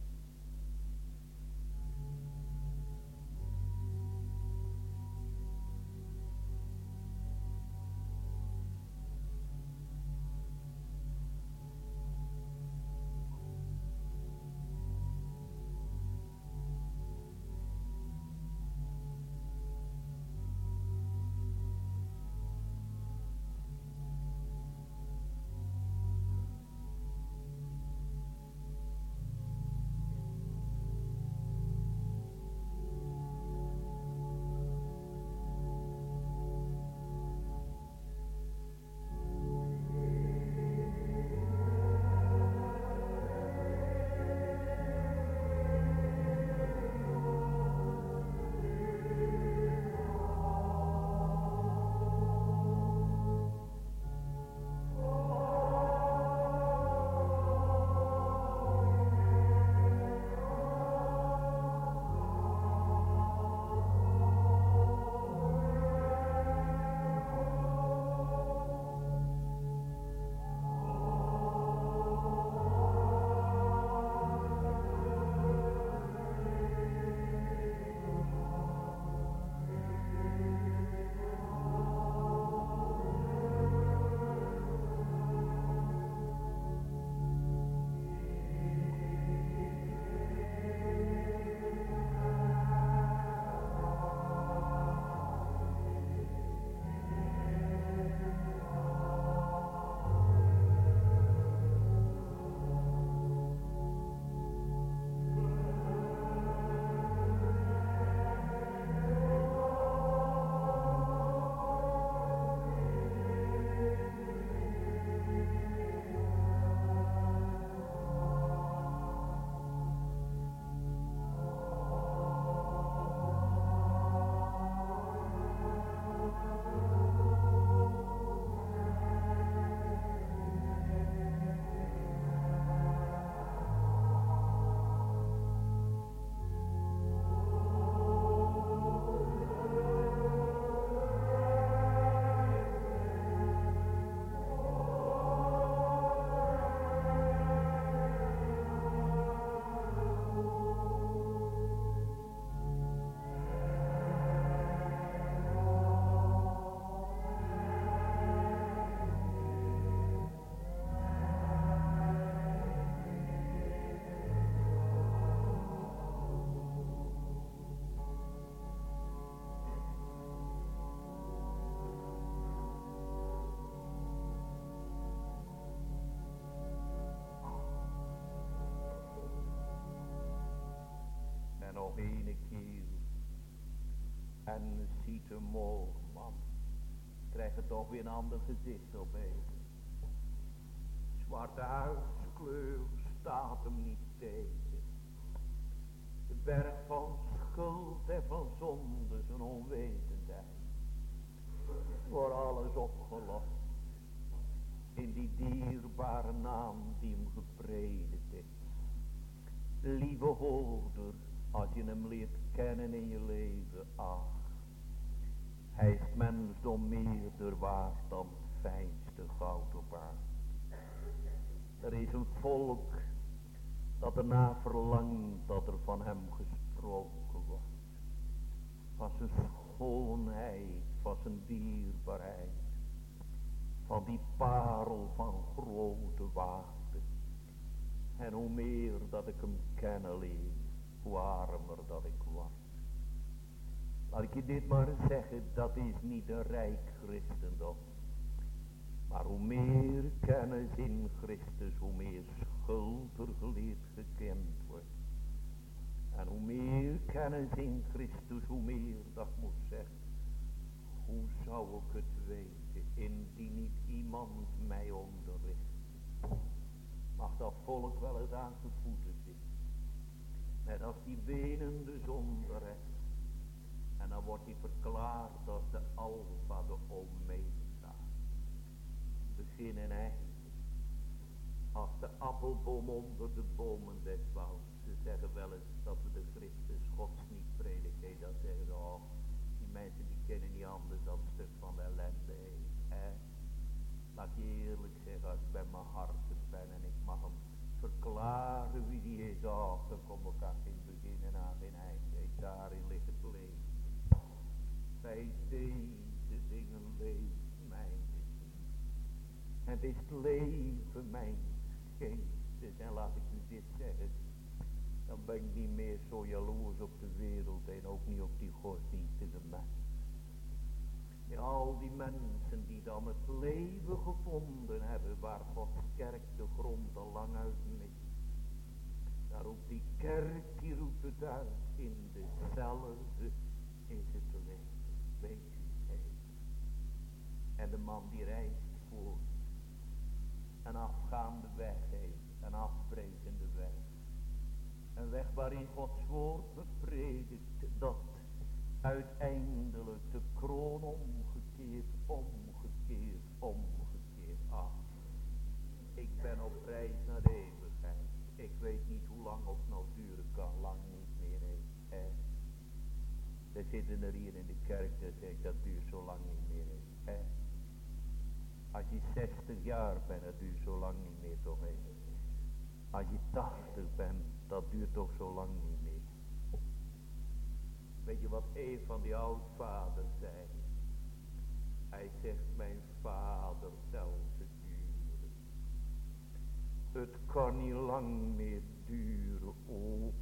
op ene keel. En ziet hem morgen, man, krijgt het toch weer een ander gezicht op even. Zwarte huidskleur staat hem niet tegen. De berg van schuld en van zonde, zijn onwetendheid, wordt alles opgelost in die dierbare naam die hem gepredikt heeft. Lieve hoorder, als je hem leert kennen in je leven, ach, hij is mensdom meerder waard dan het fijnste goud op aarde. Er is een volk dat ernaar verlangt dat er van hem gesproken wordt. Van zijn schoonheid, van zijn dierbaarheid, van die parel van grote waarde. En hoe meer dat ik hem kennen leer, hoe armer dat ik word. Laat ik je dit maar zeggen, dat is niet een rijk christendom. Maar hoe meer kennis in Christus, hoe meer schuld er geleerd gekend wordt. En hoe meer kennis in Christus, hoe meer dat moet zeggen. Hoe zou ik het weten, indien niet iemand mij onderricht. Mag dat volk wel eens aan zijn voeten zitten. Net als die wenende zonderes. En dan wordt hij verklaard als de Alpha, de Omega. Begin en einde. Als de appelboom onder de bomen des wouds. Ze zeggen wel eens dat we de Christus Gods niet prediken. Dat zeggen ze, oh, die mensen die kennen niet anders dan een stuk van de ellende heen. Eh? Laat ik je eerlijk zeggen, als ik bij mijn hart ben en ik mag hem verklaren wie die is. Oh, dan kom ik aan geen begin en aan geen einde. Daarin ligt het leven. Bij deze dingen leeft mijn ziel. Het is het leven mijn geestes. En laat ik u dit zeggen. Dan ben ik niet meer zo jaloers op de wereld en ook niet op die godsdienstige mensen. Ja, al die mensen die dan het leven gevonden hebben waar Gods kerk de grond al lang uit mist. Daar roept die kerk, die roept het uit. In dezelfde is het leven. Weet u, heen. En de man die reist voor een afgaande weg heeft, een afbrekende weg. Een weg waarin Gods woord bepredikt, dat uiteindelijk de kroon omgekeerd, omgekeerd, omgekeerd. Ah, ik ben op reis naar de eeuwigheid. Ik weet niet hoe lang of nou duren kan, lang niet meer heen. Eh? Er zitten er hier in de kerk, dat zegt dat duurt zo lang niet meer heen. Eh? Als je zestig jaar bent, dat duurt zo lang niet meer toch heen. Als je tachtig bent, dat duurt toch zo lang niet meer. Weet je wat een van die oudvaders zei? Hij zegt, mijn vader zelfs het duren. Het kan niet lang meer duren, o.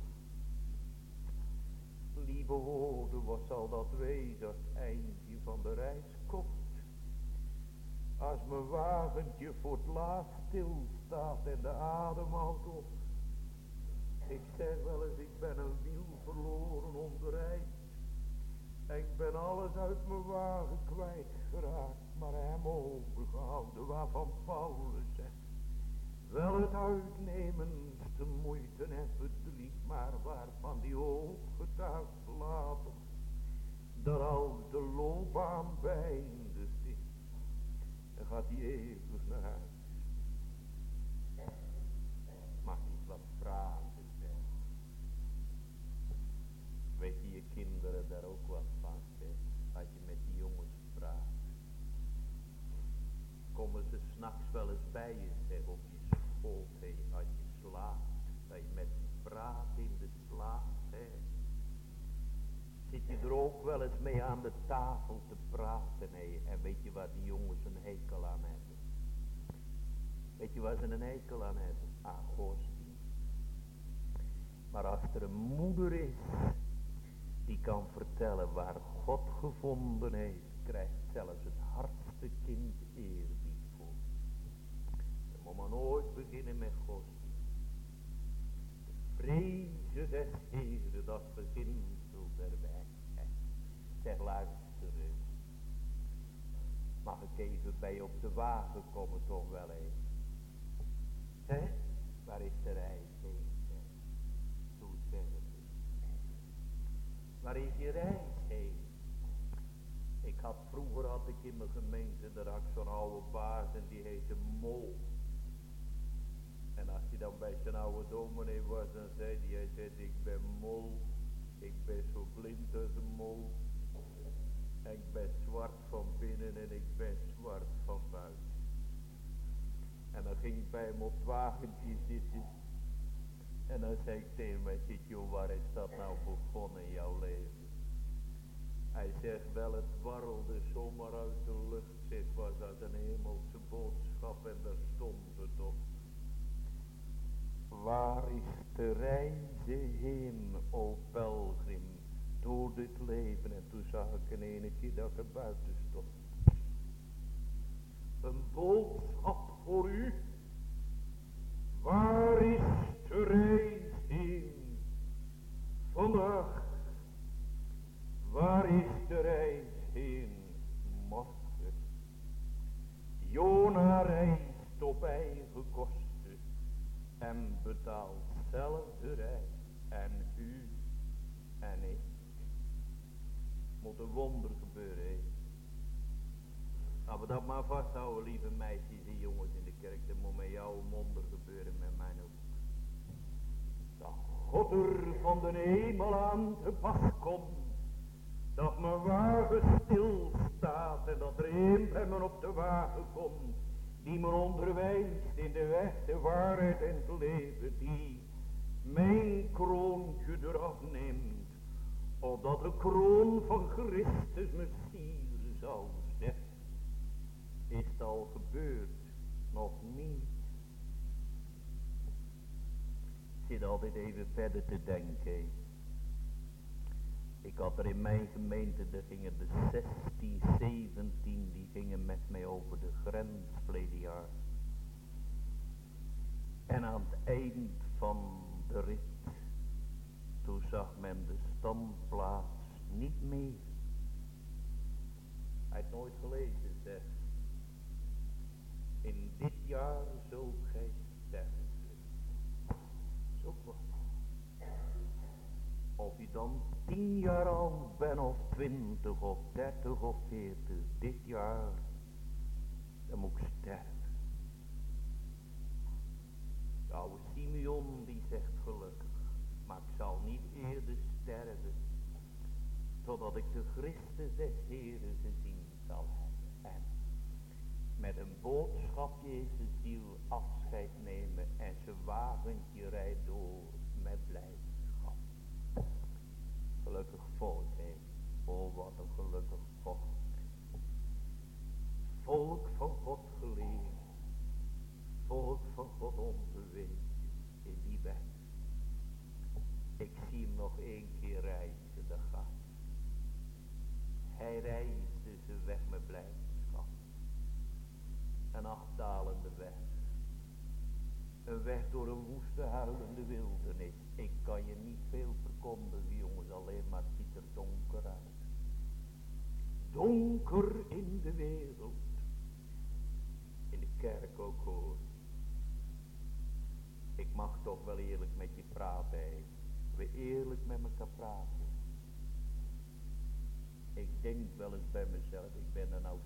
Lieve hoorde, wat zal dat wezen als het eindje van de reis komt? Als mijn wagentje voor het laatst stilstaat en de adem houdt op. Ik zeg wel eens, ik ben een wiel verloren onderuit. En ik ben alles uit mijn wagen kwijtgeraakt, maar hem overgehouden, waarvan Paulus zegt. Wel het uitnemendste moeite en verdriet, maar waarvan die hoop getuigt later. Dat als de loopbaan beëindigd is, dan gaat hij eeuwig naar huis. Mag ik wat vragen zeggen? Weet je je kinderen daar ook wat van, zeg? Als je met die jongens praat. Komen ze 's nachts wel eens bij je, zeg, op je schoot, hè, als je slaapt. Dat je met ze praat in de slaap, hè. Zit je er ook wel eens mee aan de tafel te praten, hè? En weet je waar die jongens een hekel aan hebben? Weet je waar ze een hekel aan hebben? Aan godsdienst. Maar als er een moeder is die kan vertellen waar God gevonden heeft, krijgt zelfs het hardste kind eerbied voor. Dan moet maar nooit beginnen met godsdienst. De Vrezen des Heeren, dat beginsel der wijsheid. Zeg, luister eens. Mag ik even bij je op de wagen komen, toch wel eens? Hé, waar is de reis heen? Doe zeg het eens. Waar is je reis heen? Ik had vroeger had ik in mijn gemeente, daar had ik zo'n oude baas en die heette Mol. En als hij dan bij zijn oude dominee was, dan zei hij, hij zei, ik ben Mol, ik ben zo blind als een mol. En ik ben zwart van binnen en ik ben zwart van buiten. En dan ging ik bij hem op het wagentje zitten. En dan zei ik tegen mij, zit joh, waar is dat nou begonnen in jouw leven? Hij zegt wel, het warrelde zomaar uit de lucht, zeg, was uit een hemelse boodschap en daar stond het op. Waar is de reize heen, o pelgrim, door dit leven? En toen zag ik in ene keer dat ik er buiten stond. Een boodschap voor u. Waar is de reis heen? Vandaag. Waar is de reis heen? Morgen. Jona reist op eigen kosten en betaalt zelf de reis. En u en ik. Moet een wonder gebeuren, hè? Laten we dat maar vasthouden, lieve meisjes en jongens in de kerk. Er moet met jou een wonder gebeuren, met mij ook. Dat God er van de hemel aan te pas komt. Dat mijn wagen stilstaat en dat er een bij me op de wagen komt. Die me onderwijst in de weg, de waarheid en het leven. Die mijn kroontje eraf neemt. Opdat de kroon van Christus me sieren zou zetten. Is het al gebeurd? Nog niet. Ik zit altijd even verder te denken. Ik had er in mijn gemeente, er gingen de zestien, zeventien, die gingen met mij over de grens verleden jaar. En aan het eind van de rit, toen zag men de standplaats niet meer. Hij heeft nooit gelezen, zeg. In dit jaar zult gij sterven. Zo wat. Of je dan tien jaar oud bent of twintig of dertig of veertig, dit jaar, dan moet ik sterven. De oude Simeon die zegt gelukkig, maar ik zal niet eerder sterven, totdat ik de Christus des Heeren gezien zal hebben. En met een boodschap Jezus ziel afscheid nemen en zijn wagentje rijdt door met blijdschap. Gelukkig volk, hé. Oh, wat een gelukkig volk. Volk van God geleerd. Volk van God onbewezen. In die weg. Ik zie hem nog één keer reizen, dat gaat. Hij reisde zijn weg met blijdschap. Een afdalende weg. Een weg door een woeste huilende wildernis. Ik kan je niet veel verkondigen, jongens, alleen maar het ziet er donker uit. Donker in de wereld. In de kerk ook hoor. Ik mag toch wel eerlijk met je praten, hè. We eerlijk met elkaar praten. Ik denk wel eens bij mezelf, ik